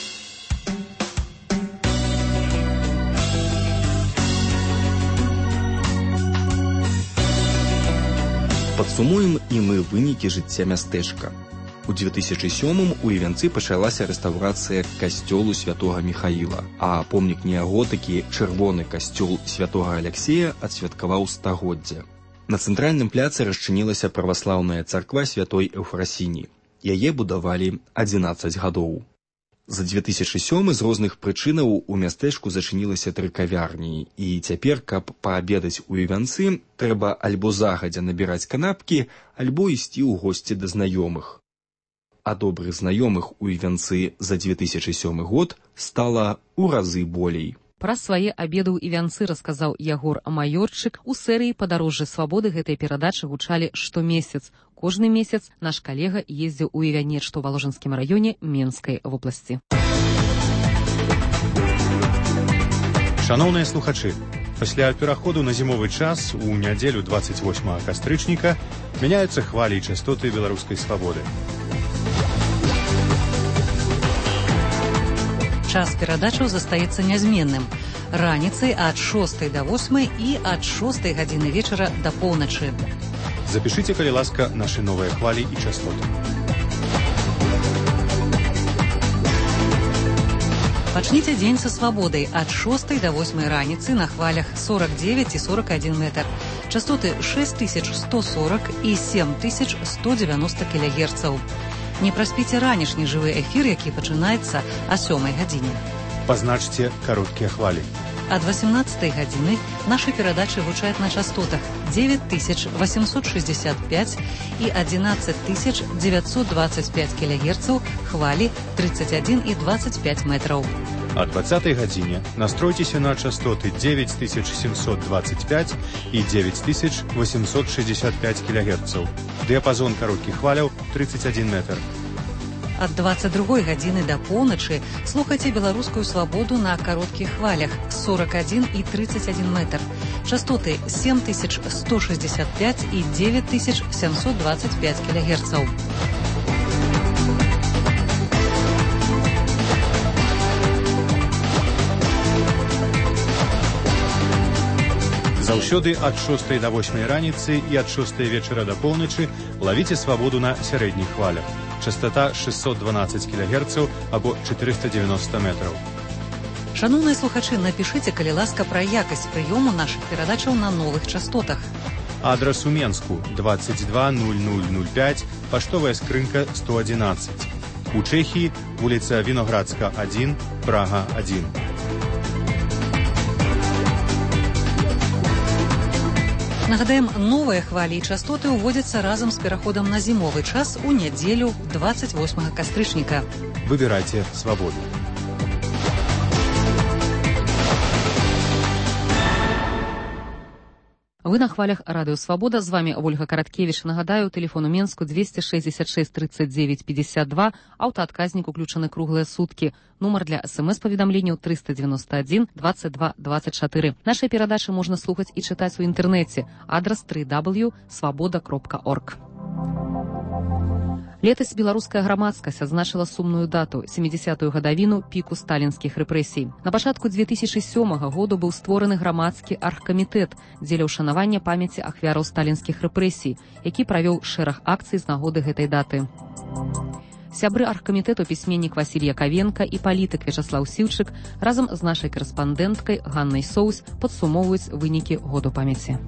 Speaker 8: Падсумуем і мы вынікі жыцця мястэчка. У две тысячи сёмым у Івенцы пачалася рэстаўрацыя касцёлу святога Міхаіла, а помнік неаготыкі чырвоны касцёл святога Аляксея адсвяткаваў стагоддзя. На цэнтральным пляцы расчынілася праваслаўная царква святой Эўфрасіні. Яе будавалі адзінаццаць гадоў. За две тысячи сёмы з розных прычынаў у мястэчку зачынілася тры кавярні, і цяпер, каб паабедаць у Івенцы, трэба альбо загадзя набіраць канапкі, альбо ісці ў госці да знаёмых. А добрых знаёмых у Івенцы за две тысячи сёмы год стала ў разы болей.
Speaker 1: Пра свае абеды ў Івенцы расказаў Ягор Майорчык. У серыі «Падарожжа свабоды» гэтай перадачы гучалі штомесяц. Кожны месяц наш калега ездзіў у Івянец, што ў Валожынскім раёне Менскай вобласці.
Speaker 7: Шановныя слухачы, пасля пераходу на зімовы час у нядзелю двадцать восьмага кастрычніка мяняюцца хвалі і частоты беларускай свабоды.
Speaker 13: Час перадачаў застаецца нязменным. Раніцай ад шостай да восьмай і ад шостай гадзіны вечара да поўначы.
Speaker 7: Запішыце, калі ласка, нашы новыя хвалі і частоты.
Speaker 13: Пачніце дзень са свабодай ад шостай да восьмай раніцы на хвалях сорок девять і сорок один метр. Частоты шесть тысяч сто сорок і семь тысяч сто девяносто кілогерцаў. Не праспіце ранішні жывы эфір, які пачынаецца о сёмай гадзіне.
Speaker 7: Пазначце кароткія хвалі.
Speaker 13: Ад восемнадцатай гадзіны нашы перадачы гучаць на частотах девять тысяч восемьсот шестьдесят пять і одиннадцать тысяч девятьсот двадцать пять кілогерцаў, хвалі тридцать один і двадцать пять метраў.
Speaker 7: О двадцатай гадзіне настройцеся на частоты девять тысяч семьсот двадцать пять і девять тысяч восемьсот шестьдесят пять кілогерцаў. Дыяпазон кароткіх хваляў тридцать один метр.
Speaker 13: Ад двадцать другой гадзіны да поўначы слухайце беларускую свабоду на кароткіх хвалях сорок один і тридцать один метр. Частоты семь тысяч сто шестьдесят пять і девять тысяч семьсот двадцать пять кілогерцаў.
Speaker 7: Заўсёды ад шостай да восьмай раніцы і ад шостай вечара да поўначы лавіце свабоду на сярэдніх хвалях. Частота шестьсот двенадцать кілогерцаў або четыреста девяносто метраў.
Speaker 13: Шановныя слухачы, напішыце, калі ласка, пра якасць прыёму нашых перадачаў на новых частотах.
Speaker 7: Адрас у Менску двадцать два ноль ноль ноль пять, паштовая скрынка сто одиннадцать. У Чэхіі вуліца Віноградска один, Прага один.
Speaker 13: Нагадаем, новыя хвалі і частоты ўводзяцца разам з пераходам на зімовы час у нядзелю двадцать восьмага кастрычніка.
Speaker 7: Выбірайце свабоду.
Speaker 1: Вы на хвалях Радио Свобода. З вами Ольга Караткевич. Нагадаю, телефон у Менску двести шестьдесят шесть тридцать девять пятьдесят два, аўтаадказнік уключаны круглыя суткі. Нумар для смс-паведамленняў триста девяносто один двадцать два двадцать четыре. Наши перадачы можна слухаць і чытаць у інтэрнэце. Адрас дабл ю дабл ю крапка свабода крапка орг. Летась беларуская грамадскасць адзначыла сумную дату сямідзясятую гадавіну піку сталінскіх рэпрэсій. На пачатку две тысячи сёмага году быў створаны грамадскі аргкамітэт дзеля ўшанавання памяці ахвяраў сталінскіх рэпрэсій, які правёў шэраг акцый з нагоды гэтай даты. Сябры аргкамітэту пісьменнік Васіль Якавенка і палітык Вячаслаў Сіўчык разам з нашай карэспандэнткай Ганнай Соус падсумоўваюць вынікі году памяці.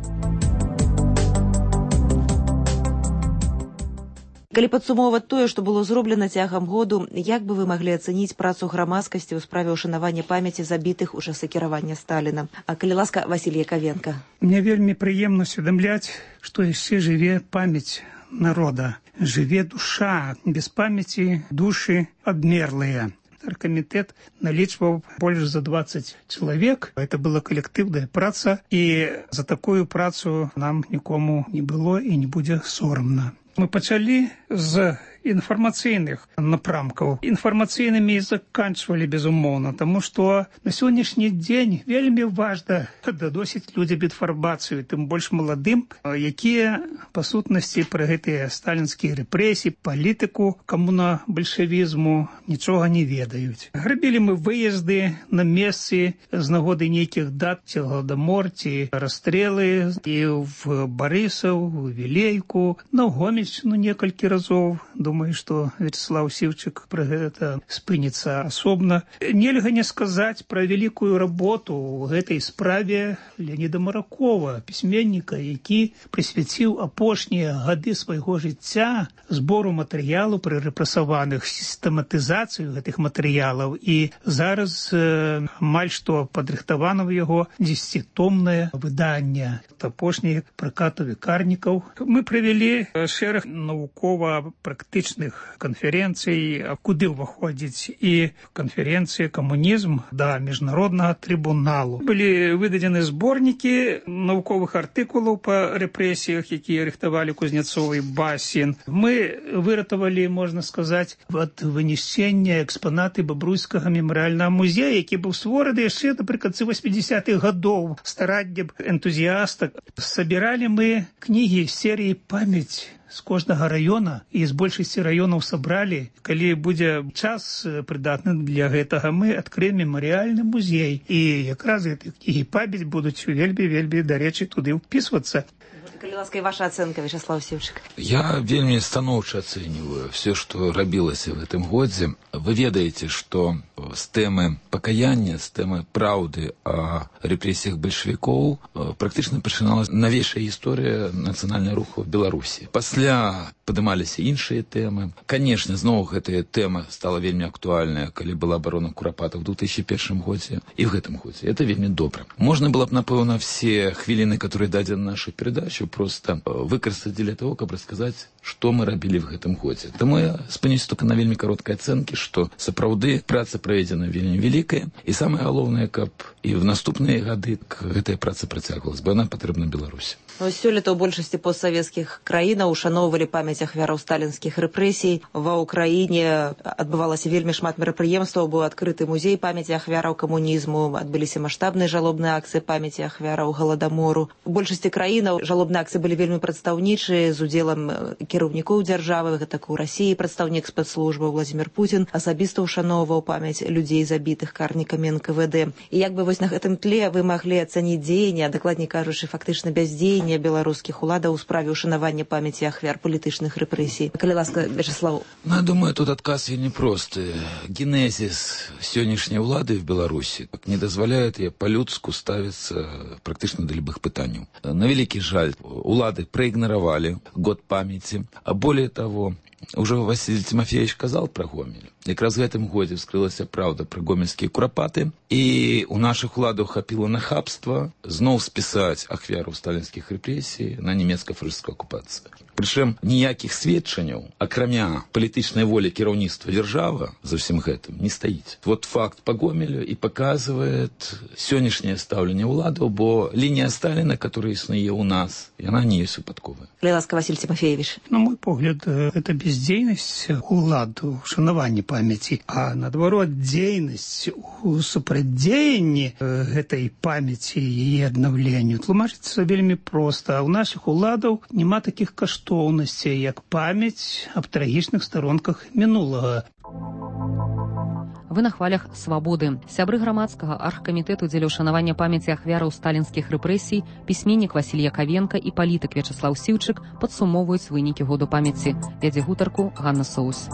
Speaker 14: Калі падсумоўваць тое, што было зроблена цягам году, як бы вы маглі ацэніць працу грамадскасці ў справе ўшанавання памяці забітых у часы кіравання Сталіна? А калі ласка, Васіль Якавенка.
Speaker 15: Мне вельмі прыемна усведамляць, што яшчэ жыве памяць народа, жыве душа, без памяці душы абмерлыя. Аргкамітэт налічваў больш за двадцать чалавек. Это была калектыўная праца, і за такую працу нам нікому не было і не будзе сорамна. Мы пачалі з інфармацыйных напрамкаў. Інфармацыйнымі і заканчвалі, безумоўна, таму што на сённяшні дзень вельмі важна дадосіць людзям інфармацыю, тым больш маладым, якія, па сутнасці, пра гэтыя сталінскія рэпрэсіі, палітыку камуна-бальшавізму нічога не ведаюць. Рабілі мы выезды на месцы з нагоды нейкіх дат, ці Галадамор, ці расстрэлы, і в Барысаў, у Вілейку, на Гомельшчыну некалькі разоў. Думаю, што Вячаслаў Сіўчык пра гэта спыніцца асобна. Нельга не сказаць пра вялікую работу ў гэтай справе Леаніда Маракова, пісьменніка, які прысвяціў апошнія гады свайго жыцця збору матэрыялу пра рэпрэсаваных, сістэматызацыю гэтых матэрыялаў. І зараз э, амаль што падрыхтавана ў яго дзесяцітомнае выданне апошніх пракату векарнікаў. Мы правялі шэраг навукова-практычных канферэнцый, куды ўваходзіць і канферэнцыя «Камунізм» да міжнароднага трыбуналу. Былі выдадзены зборнікі навуковых артыкулаў па рэпрэсіях, якія рыхтавалі Кузнецова і Басін. Мы выратавалі, можна сказаць, ад вынесення экспанаты Бабруйскага мемарыяльнага музея, які быў створаны яшчэ напрыканцы восьмідзясятых гадоў стараннем энтузіяста. Сабіралі мы кнігі серыі «Памяць» з кожнага раёна, і з большасці раёнаў сабралі. Калі будзе час прыдатны для гэтага, мы адкрыем мемарыяльны музей. І якраз гэтыя кнігі «Памяць» будуць вельмі-вельмі, дарэчы, туды ўпісвацца.
Speaker 14: Калі ласка, і ваша ацэнка, Вячаслаў Сіўчык.
Speaker 16: Я вельмі станоўча ацэньваю все, што рабілася в гэтым годзе. Вы ведаеце, што з тэмы пакаяння, з тэмы праўды о рэпрэсіях бальшавікоў практычна пачыналася навейшая гісторыя нацыянальнага руху в Беларусі. Пасля падымаліся іншыя тэмы. Канешне, зноў гэтая тэма стала вельмі актуальная, калі была абарона Курапата в две тысячи первом годзе і в гэтым годзе. Это вельмі добра. Можна было б, напэўна, все хвіліны, которые дадзены нашу передачу, просто выкарыстаць для того, каб расказаць, што мы рабілі в гэтым годзе. Таму я спынюсь только на вельмі кароткай ацэнкі, што сапраўды праца праведзена вельмі вялікая, і самае галоўнае, каб і в наступныя гады гэтая праца працягвалась, бо яна патрэбна Беларусі.
Speaker 14: Сёлета ў большасці постсавецкіх краінаў ушаноўвалі памяць ахвяраў сталінскіх рэпрэсій. Ва ўкраіне адбывалася вельмі шмат мерапрыемстваў, быў адкрыты музей памяці ахвяраў камунізму, адбыліся маштабныя жалобныя акцыі памяці ахвяраў Галадамору. У большасці краінаў жалобныя акцыі былі вельмі прадстаўнічыя, з удзелам кіраўнікоў дзяржавы, так у Расіі прадстаўнік спецслужбы Владзімір Пуцін асабіста ушаноўваў памяць людзей забітых карнікамі эн ка вэ дэ. І як бы вось на гэтым тле вы маглі ацаніць дзеянні, а дакладней кажучы, фактычна бяздзеянне беларускіх уладаў у справе ўшанавання памяці ахвяр палітычных рэпрэсій? Калі ласка, Вячаслаў.
Speaker 16: Ну, я думаю, тут адказ вельмі просты. Генезис сённяшняй улады в Беларусі не дазваляет ей по-людску ставиться практычна да любых пытанняў. На вялікі жаль, улады проигноровали год памяти, а более того, Уже Василий Тимофеевич казал про Гомель. Якраз в этом годзе вскрылася правда про гомельские курапаты, и у наших уладаў хапіла нахабства зноў списать ахвяру сталинских репрессий на немецко-фашистскую оккупацию. Причем ніякіх сведчанняў, акрамя палітычнай волі кіраўніцтва дзяржавы за ўсім гэтым не стаіць. Вот факт по Гомелю и показывает сённяшняе стаўленне уладаў, бо линия Сталина, которая існуе у нас, и она не есть выпадковая.
Speaker 14: Ласка Василий Тимофеевич.
Speaker 15: На мой погляд, это бездейность уладу, шанаванне памяти, а наадварот дзейнасць у супрацьдзеянні гэтай памяти и аднаўленню тлумачыцца вельмі проста. У наших уладаў няма таких каштоўнасцей, як памяць аб трагічных старонках мінулага.
Speaker 1: Вы на хвалях свабоды. Сябры грамадскага аргкамітэту дзеля ўшанавання памяці ахвяраў сталінскіх рэпрэсій, пісьменнік Васіль Якавенка і палітык Вячаслаў Сіўчык падсумоўваюць вынікі году памяці. Вядзе гутарку Ганна Соус.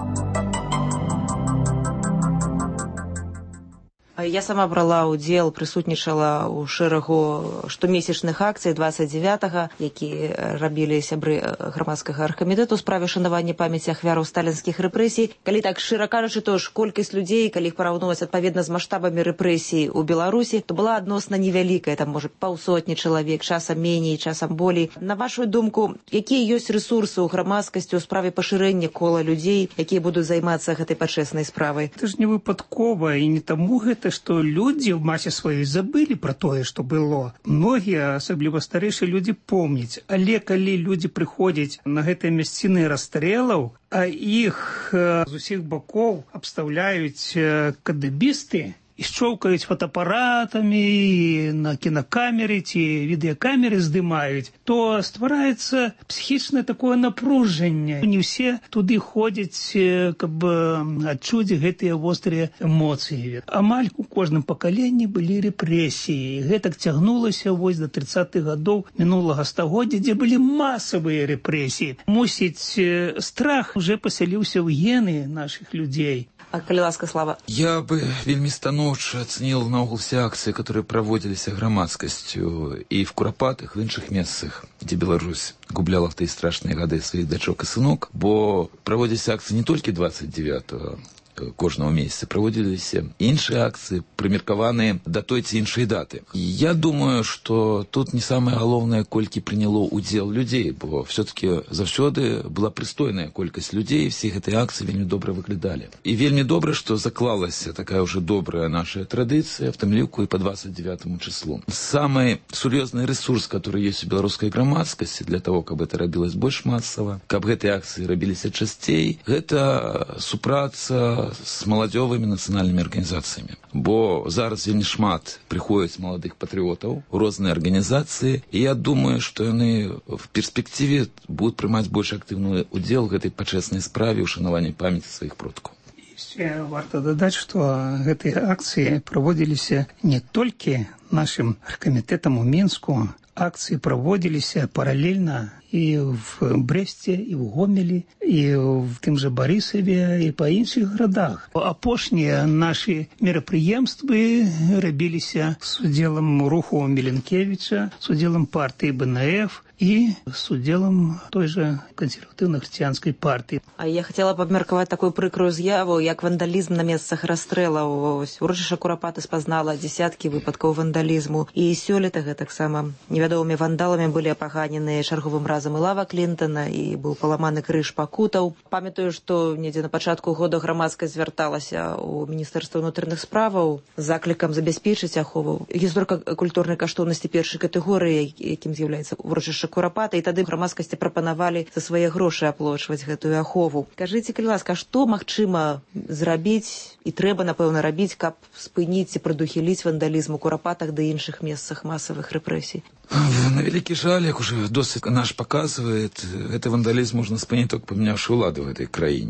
Speaker 14: Я сама брала ўдзел, прысутнічала ў шэрагу штомесячных акцый двадцать девятага, якія рабілі сябры грамадскага аргкамітэту у справе шанавання памяці ахвяраў сталінскіх рэпрэсій. Калі так шчыра кажучы, то ж колькасць людзей, калі іх параўноўваць адпаведна з маштабамі рэпрэсій у Беларусі, то была адносна невялікая, там можа паўсотні чалавек, часам меней, часам болей. На вашу думку, якія ёсць рэсурсы ў грамадскасці ў справе пашырэння кола людзей, якія будуць займацца гэтай пачэснай справай?
Speaker 15: Это ж не выпадкова, і не таму гэта, что люди в массе своей забыли про тое, что было. Многие, асабліва старэйшыя люди, помняць. Але калі люди приходят на гэтыя мясціны расстрелаў, а іх з усіх бокоў абстаўляюць кадэбісты, і шчоўкаюць фотоапаратамі, і на кінакамеры ці відэакамеры здымаюць, то ствараецца псіхічнае такое напружанне. Не ўсе туды ходзяць, каб адчуць гэтыя вострыя эмоцыі. Амаль у кожным пакаленні былі рэпрэсіі. Гэтак цягнулася вось до тридцатых гадоў мінулага стагоддзя, дзе былі масавыя рэпрэсіі. Мусіць, страх уже пасяліўся ў гены наших людзей.
Speaker 14: А калі ласка, Слава?
Speaker 16: Я бы вельмі станоўча ацэніў наогул все акцыі, которые праводзіліся грамадскасцю і в Курапатах, в іншых месцах, дзе Беларусь губляла в тыя страшныя гады сваіх дачок і сынок, бо праводзіліся акцыі не толькі двадцать девятого кожного месяца, праводзіліся іншыя акцыі, прымеркаваныя да той ці іншай даты. І я думаю, што тут не самае галоўнае, колькі прыняло ўдзел людзей, бо все-таки заўсёды была прыстойная колькасць людзей, і все гэтыя акцыі вельмі добра выглядалі. І вельмі добра, што заклалася такая ўжо добрая наша традыцыя, в тым ліку і по двадцать девятому числу. Самый сур'ёзны ресурс, который есть у беларускай грамадскасці для того, каб это рабілось больш масава, каб гэтыя акцыі рабіліся часцей, гэта супраца с маладзёвымі нацыянальнымі арганізацыямі. Бо зараз вельмі шмат прыходзіць маладых патрыётаў у розныя арганізацыі, і я думаю, што яны в перспектыве будуць прымаць больш актыўны удзел в гэтай пачэснай справе ўшанавання памяці сваіх продкаў.
Speaker 15: Ще варта дадаць, што гэтыя акцыі праводзіліся не толькі нашим аргкамітэтам у Мінску, акцыі праводзіліся паралельна и в Бресте, и в Гомелі, и в тым же Барысаве, и по іншых городах. Апошнія наши мерапрыемствы рабіліся с удзелам руху Міленкевича, с удзелам партии Бэ Эн Эф и с удзелам той же консервативно-христианской партии.
Speaker 14: А я хотела абмеркаваць такую прыкрую з'яву, як вандалізм на месцах расстрэлаў. Урочышча Курапаты спазнала дзесяткі выпадкаў вандалізму. І сёлета гэтаксама невядомымі вандаламі былі апаганены чарговым разам і лава Клінтона, і быў паламаны крыж пакутаў. Памятаю, што недзе на пачатку года грамадскасць звярталася ў Міністэрства ўнутраных справаў з заклікам забяспечыць ахову гісторыка-культурнай каштоўнасці першай катэгорыі, якім з'яўляецца урочышча Курапата, і тады грамадскасці прапанавалі за свае грошы аплочваць гэтую ахову. Кажыце, калі ласка, што магчыма зрабіць і трэба, напэўна, рабіць, каб спыніць і прадухіліць вандалізм у Курапатах ды іншых месцах масавых рэпрэсій?
Speaker 16: На великий жаль, як уже досвід наш показывает, это вандализм можно спынить только поменявши уладу в этой краине.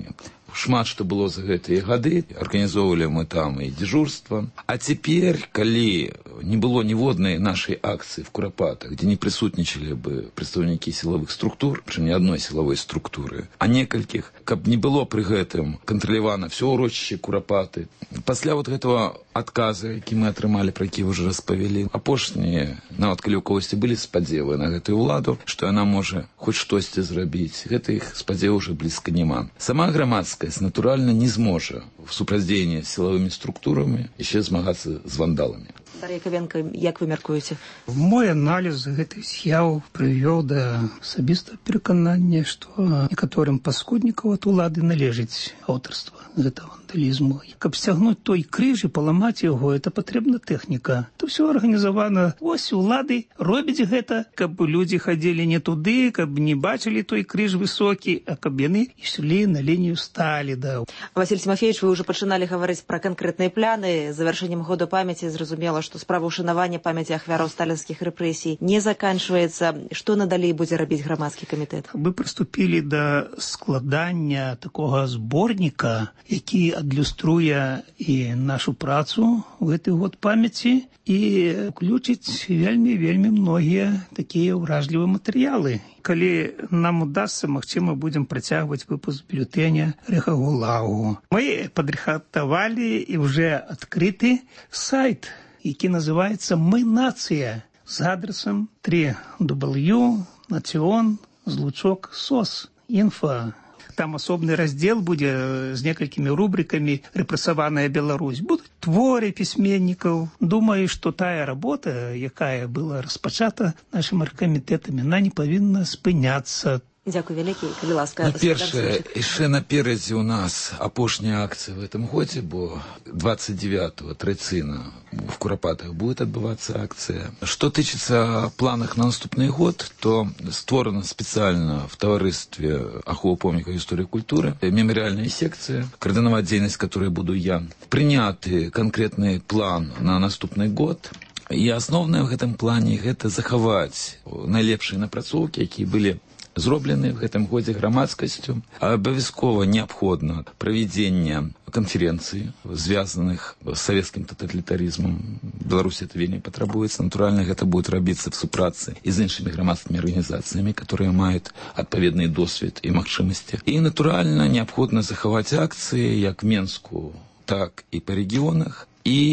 Speaker 16: шмат што было за гэтыя гады, арганізоўвалі мы там і дзяжурства. А цяпер, калі не было ніводнай нашай акцыі в Курапатах, дзе не прысутнічалі бы прадстаўнікі сілавых структур, прычым не адной сілавой структуры, а некалькіх, каб не было пры гэтым кантралявана ўсё ўрочышча Курапаты. Пасля вот гэтага адказа, які мы атрымалі, пра які ўжо распавялі, апошнія, нават калі ў кагосьці былі спадзевы на гэтую ўладу, што яна можа хоць штосьці зрабіць, гэтых спадзеваў уже блізка няма. Сама грамадскасць, натуральна, не зможа в супраздзеянні з сілавымі структурамі яшчэ змагацца з вандаламі.
Speaker 14: Дар'я Якавенка, як вы мяркуеце?
Speaker 15: Мой аналіз гэтых з'яў прывёў да асабістага пераканання, што некаторым паскуднікаў ад улады належыць аўтарства гэтага вандалізму. Каб сцягнуць той крыж і паламаць яго, это патрэбна тэхніка. То ўсё арганізавана. Вось улады робяць гэта, каб людзі хадзілі не туды, каб не бачылі той крыж высокі, а каб яны ішлі на лінію Сталіна.
Speaker 14: Василь Тимофеевич, вы ўжо пачыналі гаварыць пра канкрэтныя пляны. Завяршэннем году памяці зразумела, што справа ўшанавання памяці ахвяраў сталінскіх рэпрэсій не заканчваецца. Што надалей будзе рабіць грамадскі камітэт?
Speaker 15: Мы прыступілі да складання такога зборніка, які адлюструе і нашу працу ў гэты год памяці і ўключыць вельмі-вельмі многія такія ўражлівыя матэрыялы. Калі нам удасся, магчыма, будзем працягваць выпуск бюлетэня Рэха Гулагу. Мы падрыхтавалі і ўжо адкрыты сайт, які называецца «Мы нацыя» з адресам три дабл ю национ злучок сос інфа. Там асобны раздзел будзе з некалькімі рубрикамі «Рэпрэсаваная Беларусь». Будуць творы пісьменнікаў. Думаю, што тая работа, якая была распачата нашым аргкамітэтам, яна не павінна спыняцца.
Speaker 14: Дзякуй вялікі, калі ласка.
Speaker 16: Па-першае, яшчэ наперадзе ў нас апошняя акцыя в этом годзе, бо двадцать девятого трэцына в Курапатах будет адбывацца акцыя. Што тычыцца планах на наступны год, то створана спецыяльна в таварыстве аховы помнікаў гісторыі культуры мемарыяльная секцыя, каардынаваць дзейнасць, которой буду я. Прыняты канкрэтны план на наступны год. І асноўнае ў гэтым плане гэта захаваць найлепшыя напрацоўкі, якія былі зроблены в гэтым годзе грамадскасцю. Абавязкова неабходна правядзенне канферэнцый, звязаных з савецкім таталітарызмам. Беларусі это вельмі патрабуецца. Натуральна, гэта будет рабіцца в супрацы і з іншымі грамадскімі арганізацыямі, которые маюць адпаведны досвед і магчымасці. І, натуральна, неабходна захаваць акцыі як в Менску, так і па рэгіёнах,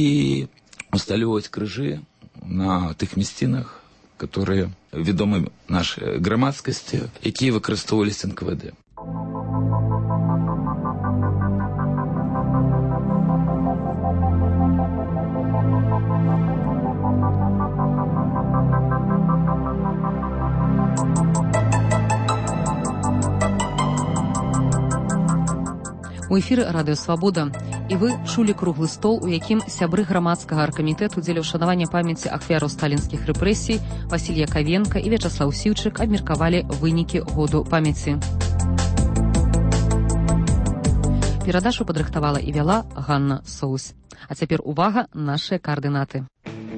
Speaker 16: і усталёваць крыжы на тых мясцінах, которые ведомы нашай грамадскасці, якія выкарыстоўваліся эн ка вэ дэ.
Speaker 1: У эфіры радыё «Свабода». І вы чулі круглы стол, у якім сябры грамадскага аргкамітэту дзеля ўшанавання памяці ахвяраў сталінскіх рэпрэсій Васіль Якавенка і Вячаслаў Сіўчык абмеркавалі вынікі году памяці. Перадачу падрыхтавала і вяла Ганна Соус. А цяпер увага, нашыя каардынаты.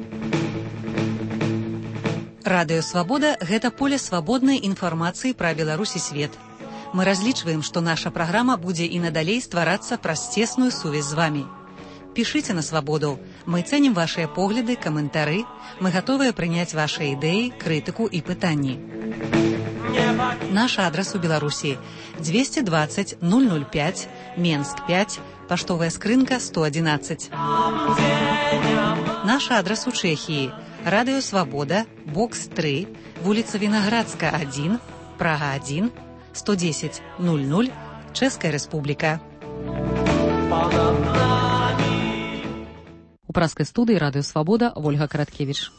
Speaker 13: Радыё «Свабода» – гэта поле свабоднай інфармацыі пра Беларусь і свет. Мы разлічваем, што наша праграма будзе і надалей стварацца праз цесную сувязь з вамі. Пішыце на «Свабоду». Мы цэнім вашыя погляды, каментары. Мы гатовыя прыняць вашыя ідэі, крытыку і пытанні. Наш адрас у Беларусі двести двадцать ноль ноль пять, Менск пять, паштовая скрынка сто одиннадцать. Наш адрас у Чэхіі радыё «Свабода», бокс три, вуліца Вінаградска один, Прага один, сто десять ноль ноль, Чэшская Рэспубліка.
Speaker 1: У праскай студыі радыё «Свабода» Вольга Караткевіч.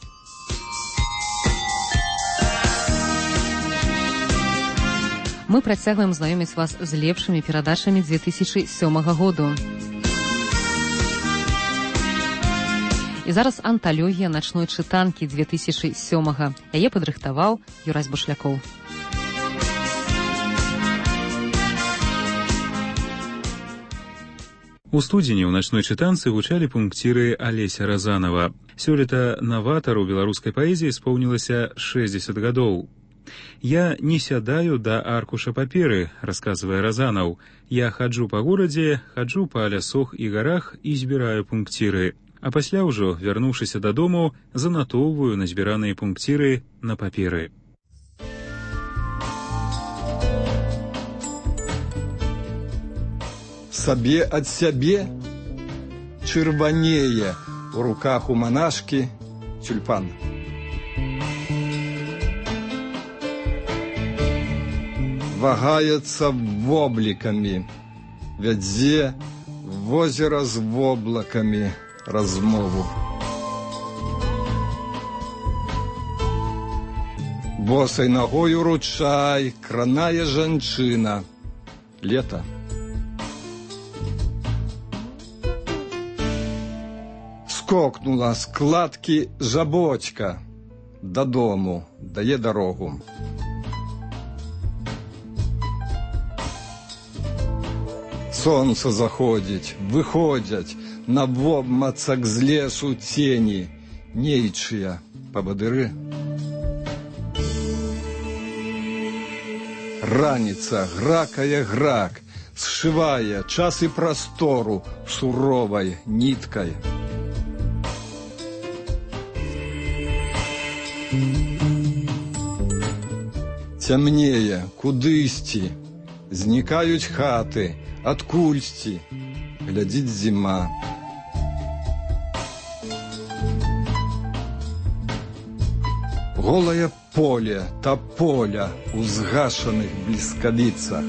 Speaker 1: Мы працягваем знаёміць вас з лепшымі перадачамі две тысячи сёмага году. І зараз анталогія начной чытанкі две тысячи сёмага. Яе падрыхтаваў Юрась Бушлякоў.
Speaker 7: У студзені ў начной чытанцы гучалі пункціры Алеся Разанова. Сёлета наватару беларускай паэзіі споўнілася шэсцьдзесят гадоў. «Я не сядаю да аркуша паперы», — рассказывая Разанов. «Я хаджу по городе, хаджу по лясох и горах и збираю пунктиры. А пасля ўжо, вярнуўшыся дадому, занатоўваю назбіраныя пунктиры на паперы».
Speaker 17: Сабе ад сябе чырванее у руках у монашки тюльпан. Вагается вобликами, вядзе в озеро з воблаками размову. Босай ногою ручай кранае жанчына. Лето. Скокнула з кладкі жабочка. Додому дає дорогу. Сонце заходить, выходять на вобмацак з лесу тені, нейчыя пабадыры. Раніца гракае грак, сшывае час і прастору суровай ніткай. Цямнее, кудысьці, знікаюць хаты, адкульсьці, глядзіць зіма. Голае поле, тополя у згашаных бліскавіцах.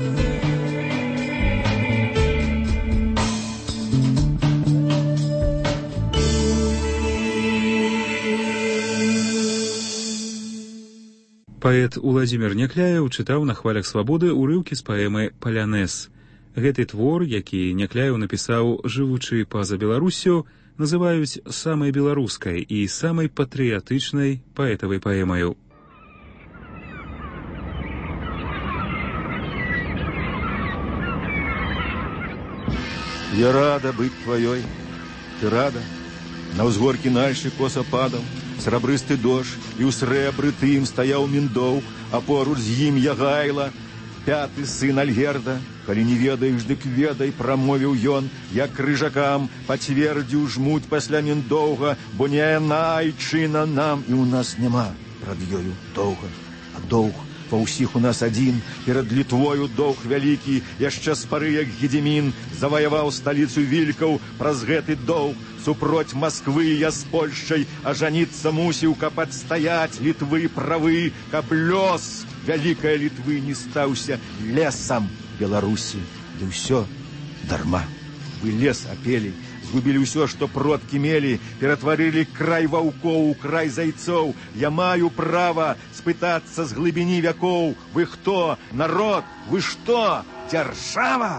Speaker 7: Паэт Уладзімір Някляеў чытаў на хвалях свабоды ўрыўкі з паэмы «Палянез». Гэты твор, які Някляеў напісаў, жывучы па-за Беларусю, называюць самай беларускай і самай патрыятычнай паэтавай паэмаю.
Speaker 18: Я рада быть твоей, ты рада? На ўзгоркі нальшы коса падаў, срабрысты дождж, і ў срэбры тым стаяў міндоў, а поруч з ім Ягайла, пяты сын Альгерда. Калі не ведаеш, дык ведай, прамовіў ён, як крыжакам пацвердзіў жмуть пасля міндоўга, бо не яна айчына нам, і ў нас няма прад ёю доўга, а доўг па ўсіх у нас адзін, перад Літвою доўг вялікі, яшчэ з пары, як Гедзімін заваяваў сталіцу вількаў, праз гэты доўг супроць Масквы я з Польшчай ажаніцца мусіў, каб адстаяць Літвы правы, каб лёс вялікай Літвы не стаўся лесам Беларусі. Ды ўсё дарма. Вы лес апелі, згубілі ўсё, што продкі мелі, ператварылі край ваўкоў у край зайцоў. Я маю права спытацца з глыбіні вякоў: вы хто? Народ? Вы што? Дзяржава?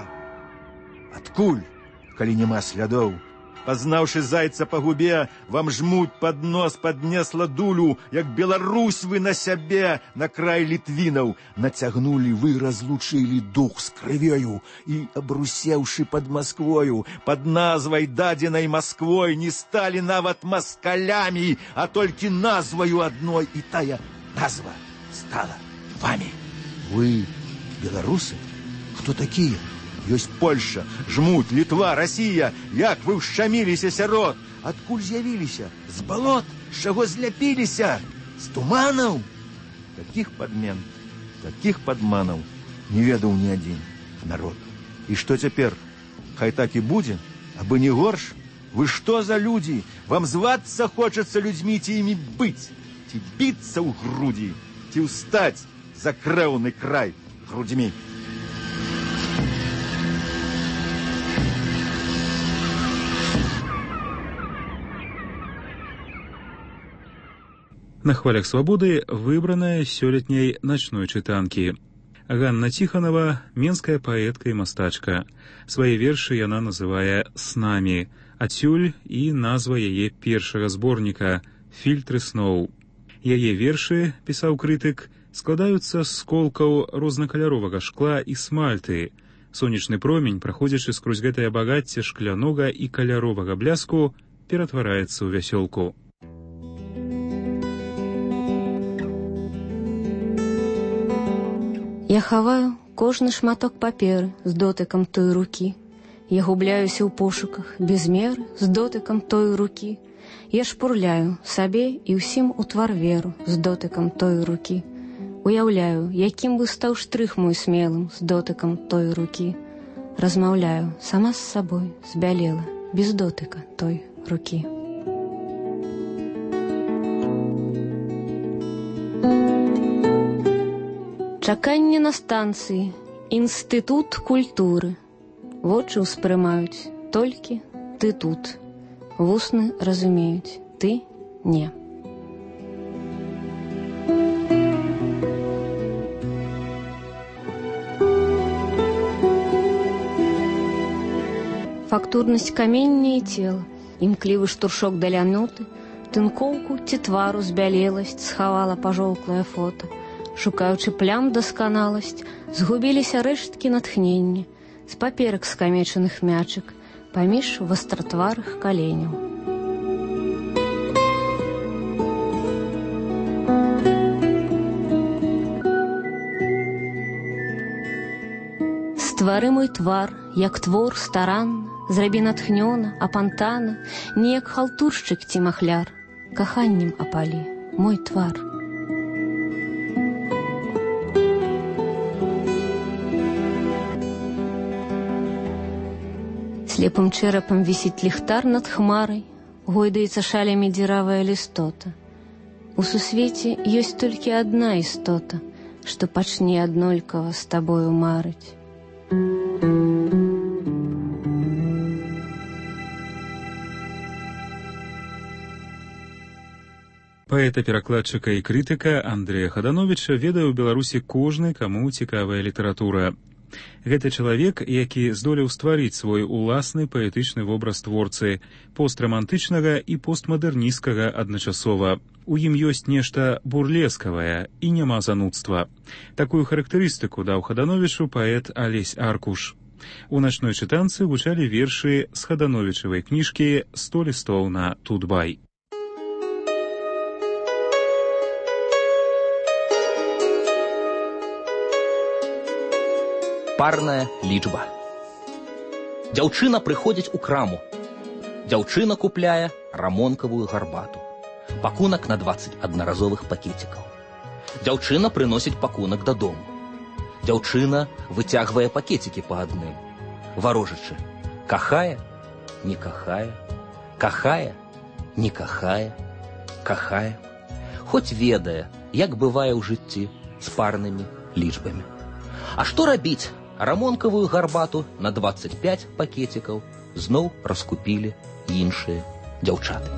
Speaker 18: Адкуль, калі няма слядоў? Пазнаўшы зайца па губе, вам жмуть пад нос паднесла дулю, як Беларусь вы на сябе, на край літвінаў нацягнулі, вы разлучылі дух з крывёю і, абрусеўшы пад Масквою, пад назвай, дадзенай Масквой, не сталі нават маскалямі, а толькі назваю адной, і тая назва стала вамі. Вы беларусы? Хто такія? Ёсць Польша, жмуть, Літва, Расія. Як вы ўшчаміліся сярод? Адкуль з'явіліся? З балот? З чаго зляпіліся? З туманаў? Такіх падмен, такіх падманаў не ведаў ні адзін народ. І што цяпер? Хай так і будзе, абы не горш? Вы што за людзі? Вам звацца хочацца людзьмі, ці імі быць? Ці біцца ў грудзі? Ці ўстаць за крэўны край грудзьмі?
Speaker 7: На хвалях свабоды выбраная сёлетняй начной чытанкі. Ганна Ціханова – менская паэтка і мастачка. Свае вершы яна называе «Снамі», адсюль і назва яе першага зборніка «Фільтры сноў». Яе вершы, пісаў крытык, складаюцца з сколкаў рознакаляровага шкла і смальты. Сонечны промень, праходзячы скрозь гэтае багацце шклянога і каляровага бляску, ператвараецца ў вясёлку.
Speaker 19: Я хаваю кожны шматок паперы з дотыкам той рукі. Я губляюся ў пошуках без меры з дотыкам той рукі. Я шпурляю сабе і ўсім у твар веру з дотыкам той рукі. Уяўляю, якім бы стаў штрых мой смелым з дотыкам той рукі. Размаўляю сама з сабой, збялела, без дотыка той рукі. Чаканне на станцыі, інстытут культуры. Вочы ўспрымаюць, толькі ты тут. Вусны разумеюць, ты не. Фактурнасць камення і цела, імклівы штуршок даляноты, тынкоўку ці твару збялеласць схавала пажоўклае фота. Шукаючы плям дасканаласць, згубіліся рэшткі натхнення, з паперак скамечаных мячык, паміж вастратварых каленяў. Ствары мой твар, як твор старанна, зрабі натхнёна, апантана, не як халтуршчык ці махляр, каханнем апалі мой твар. Слепым чэрапам вісіць ліхтар над хмарай, гойдаецца шалямі дзіравая лістота. У сусвеце ёсць толькі адна істота, што пачне аднолькава з табою марыць.
Speaker 7: Паэта-перакладчыка і крытыка Андрэя Хадановіча ведае ў Беларусі кожны, каму цікавая літаратура. Гэта чалавек, які здолеў стварыць свой уласны паэтычны вобраз творцы, пострамантычнага і постмадэрністкага адначасова. У ім ёсць нешта бурлескавае і няма занудства. Такую характарыстыку даў Хадановічу паэт Алесь Аркуш. У начной чытанцы гучалі вершы з Хадановічавай кніжкі «Сто лістоў на Тутбай».
Speaker 20: Парная лічба. Дзяўчына прыходзіць у краму. Дзяўчына купляе рамонкавую гарбату. Пакунак на дваццаць аднаразовых пакетикаў. Дзяўчына прыносіць пакунак дадому. Дзяўчына выцягвае пакетики па адным. Варожачы. Кахае, не кахае. Кахае, не кахае. Кахае. Хоць ведае, як бывае ў жыцці з парнымі лічбамі. А што рабіць? Рамонкавую гарбату на дваццаць пяць пакетикаў зноў раскупілі іншыя дзяўчаты.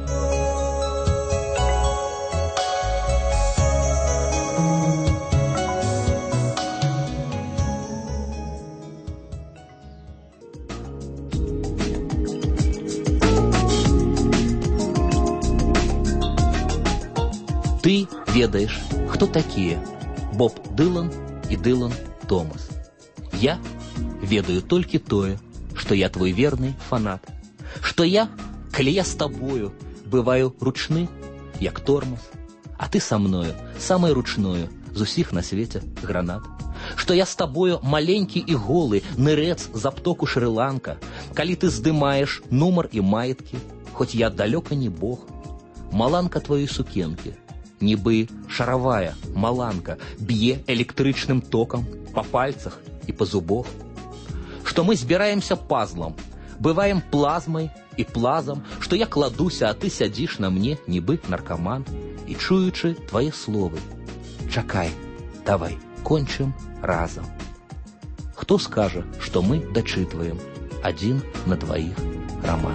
Speaker 20: Ты ведаеш, хто такія Боб Дылан і Дылан Томас. Я ведаю толькі тое, што я твой верны фанат, што я, калі я з табою, бываю ручны, як тормоз, а ты са мною, самай ручною з усіх на свеце гранат, што я з табою маленькі і голы, нырец з аптоку Шры-Ланка, калі ты здымаеш нумар і маеткі, хоць я далёка не бог, маланка твоей сукенкі, нібы шаравая маланка б'е электрычным токам па пальцах і па зубах, што мы збіраемся пазлам, бываем плазмай і плазам, што я кладуся, а ты сядзіш на мне, нібы наркаман, і чуючы твае словы. Чакай, давай, кончым разам. Хто скажа, што мы дачытваем адзін на дваіх раман?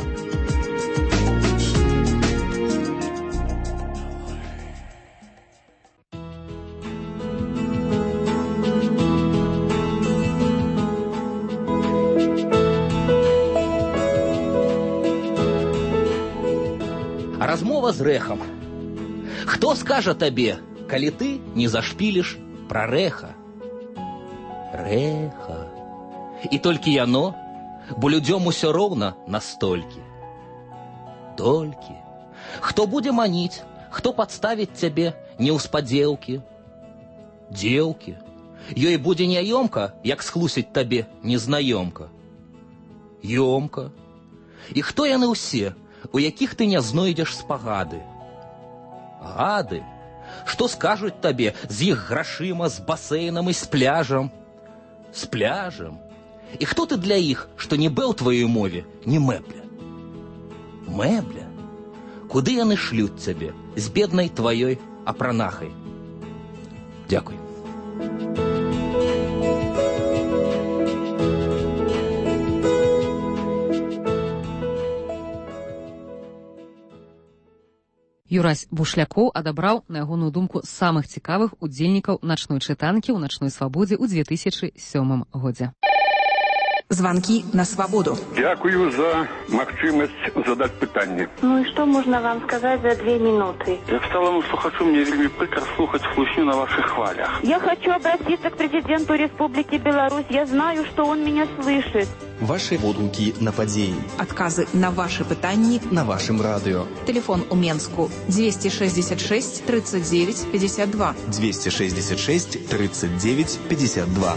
Speaker 20: Размова з рэхам. Хто скажа табе, калі ты не зашпіліш пра рэха? Рэха. І толькі яно, бо людзём усё роўна настолькі. Толькі. Хто будзе маніць, хто падставіць цябе неўспадзеўкі? Дзеўкі. Ёй будзе няёмка, як схлусіць табе незнаёмка. Ёмка. І хто яны ўсе, у якіх ты не знойдзеш спагады? Гады. Што скажуць табе з іх грашыма, з басейнам і з пляжам? З пляжам. І хто ты для іх, што не быў тваёй мове, не мэбля? Мэбля? Куды яны шлюць цябе з беднай тваёй апранахай? Дзякуй.
Speaker 1: Юрась Бушлякоў адабраў, на ягоную думку, самых цікавых удзельнікаў начной чытанкі ў начной свабодзе ў две тысячы сёмым годзе.
Speaker 21: Звонки на свободу.
Speaker 22: Дякую за магчымасць задаць пытанне.
Speaker 23: Ну и что можно вам сказать за две минуты?
Speaker 22: Як сталому слухачу, мне вельмі прыкра слухаць хлусню на ваших хвалях.
Speaker 23: Я хочу обратиться к президенту Республики Беларусь. Я знаю, что он меня слышит.
Speaker 8: Ваши водгукі на падзеі.
Speaker 21: Адказы на ваши пытанні
Speaker 8: на вашым радыё.
Speaker 21: Телефон у Менску двести шестьдесят шесть тридцать девять пятьдесят два.
Speaker 8: двести шестьдесят шесть тридцать девять пятьдесят два.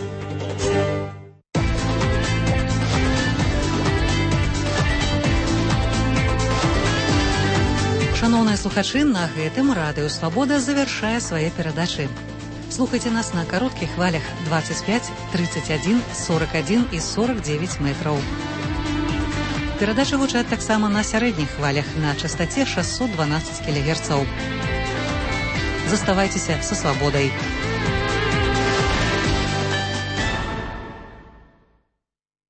Speaker 13: Шановныя слухачы, на гэтым радыё Свабода завяршае свае перадачы. Слухайце нас на кароткіх хвалях двадцать пять, тридцать один, сорок один и сорок девять метраў. Перадачы гучаць таксама на сярэдніх хвалях на частоце шестьсот двенадцать килогерцаў. Заставайцеся са свабодай.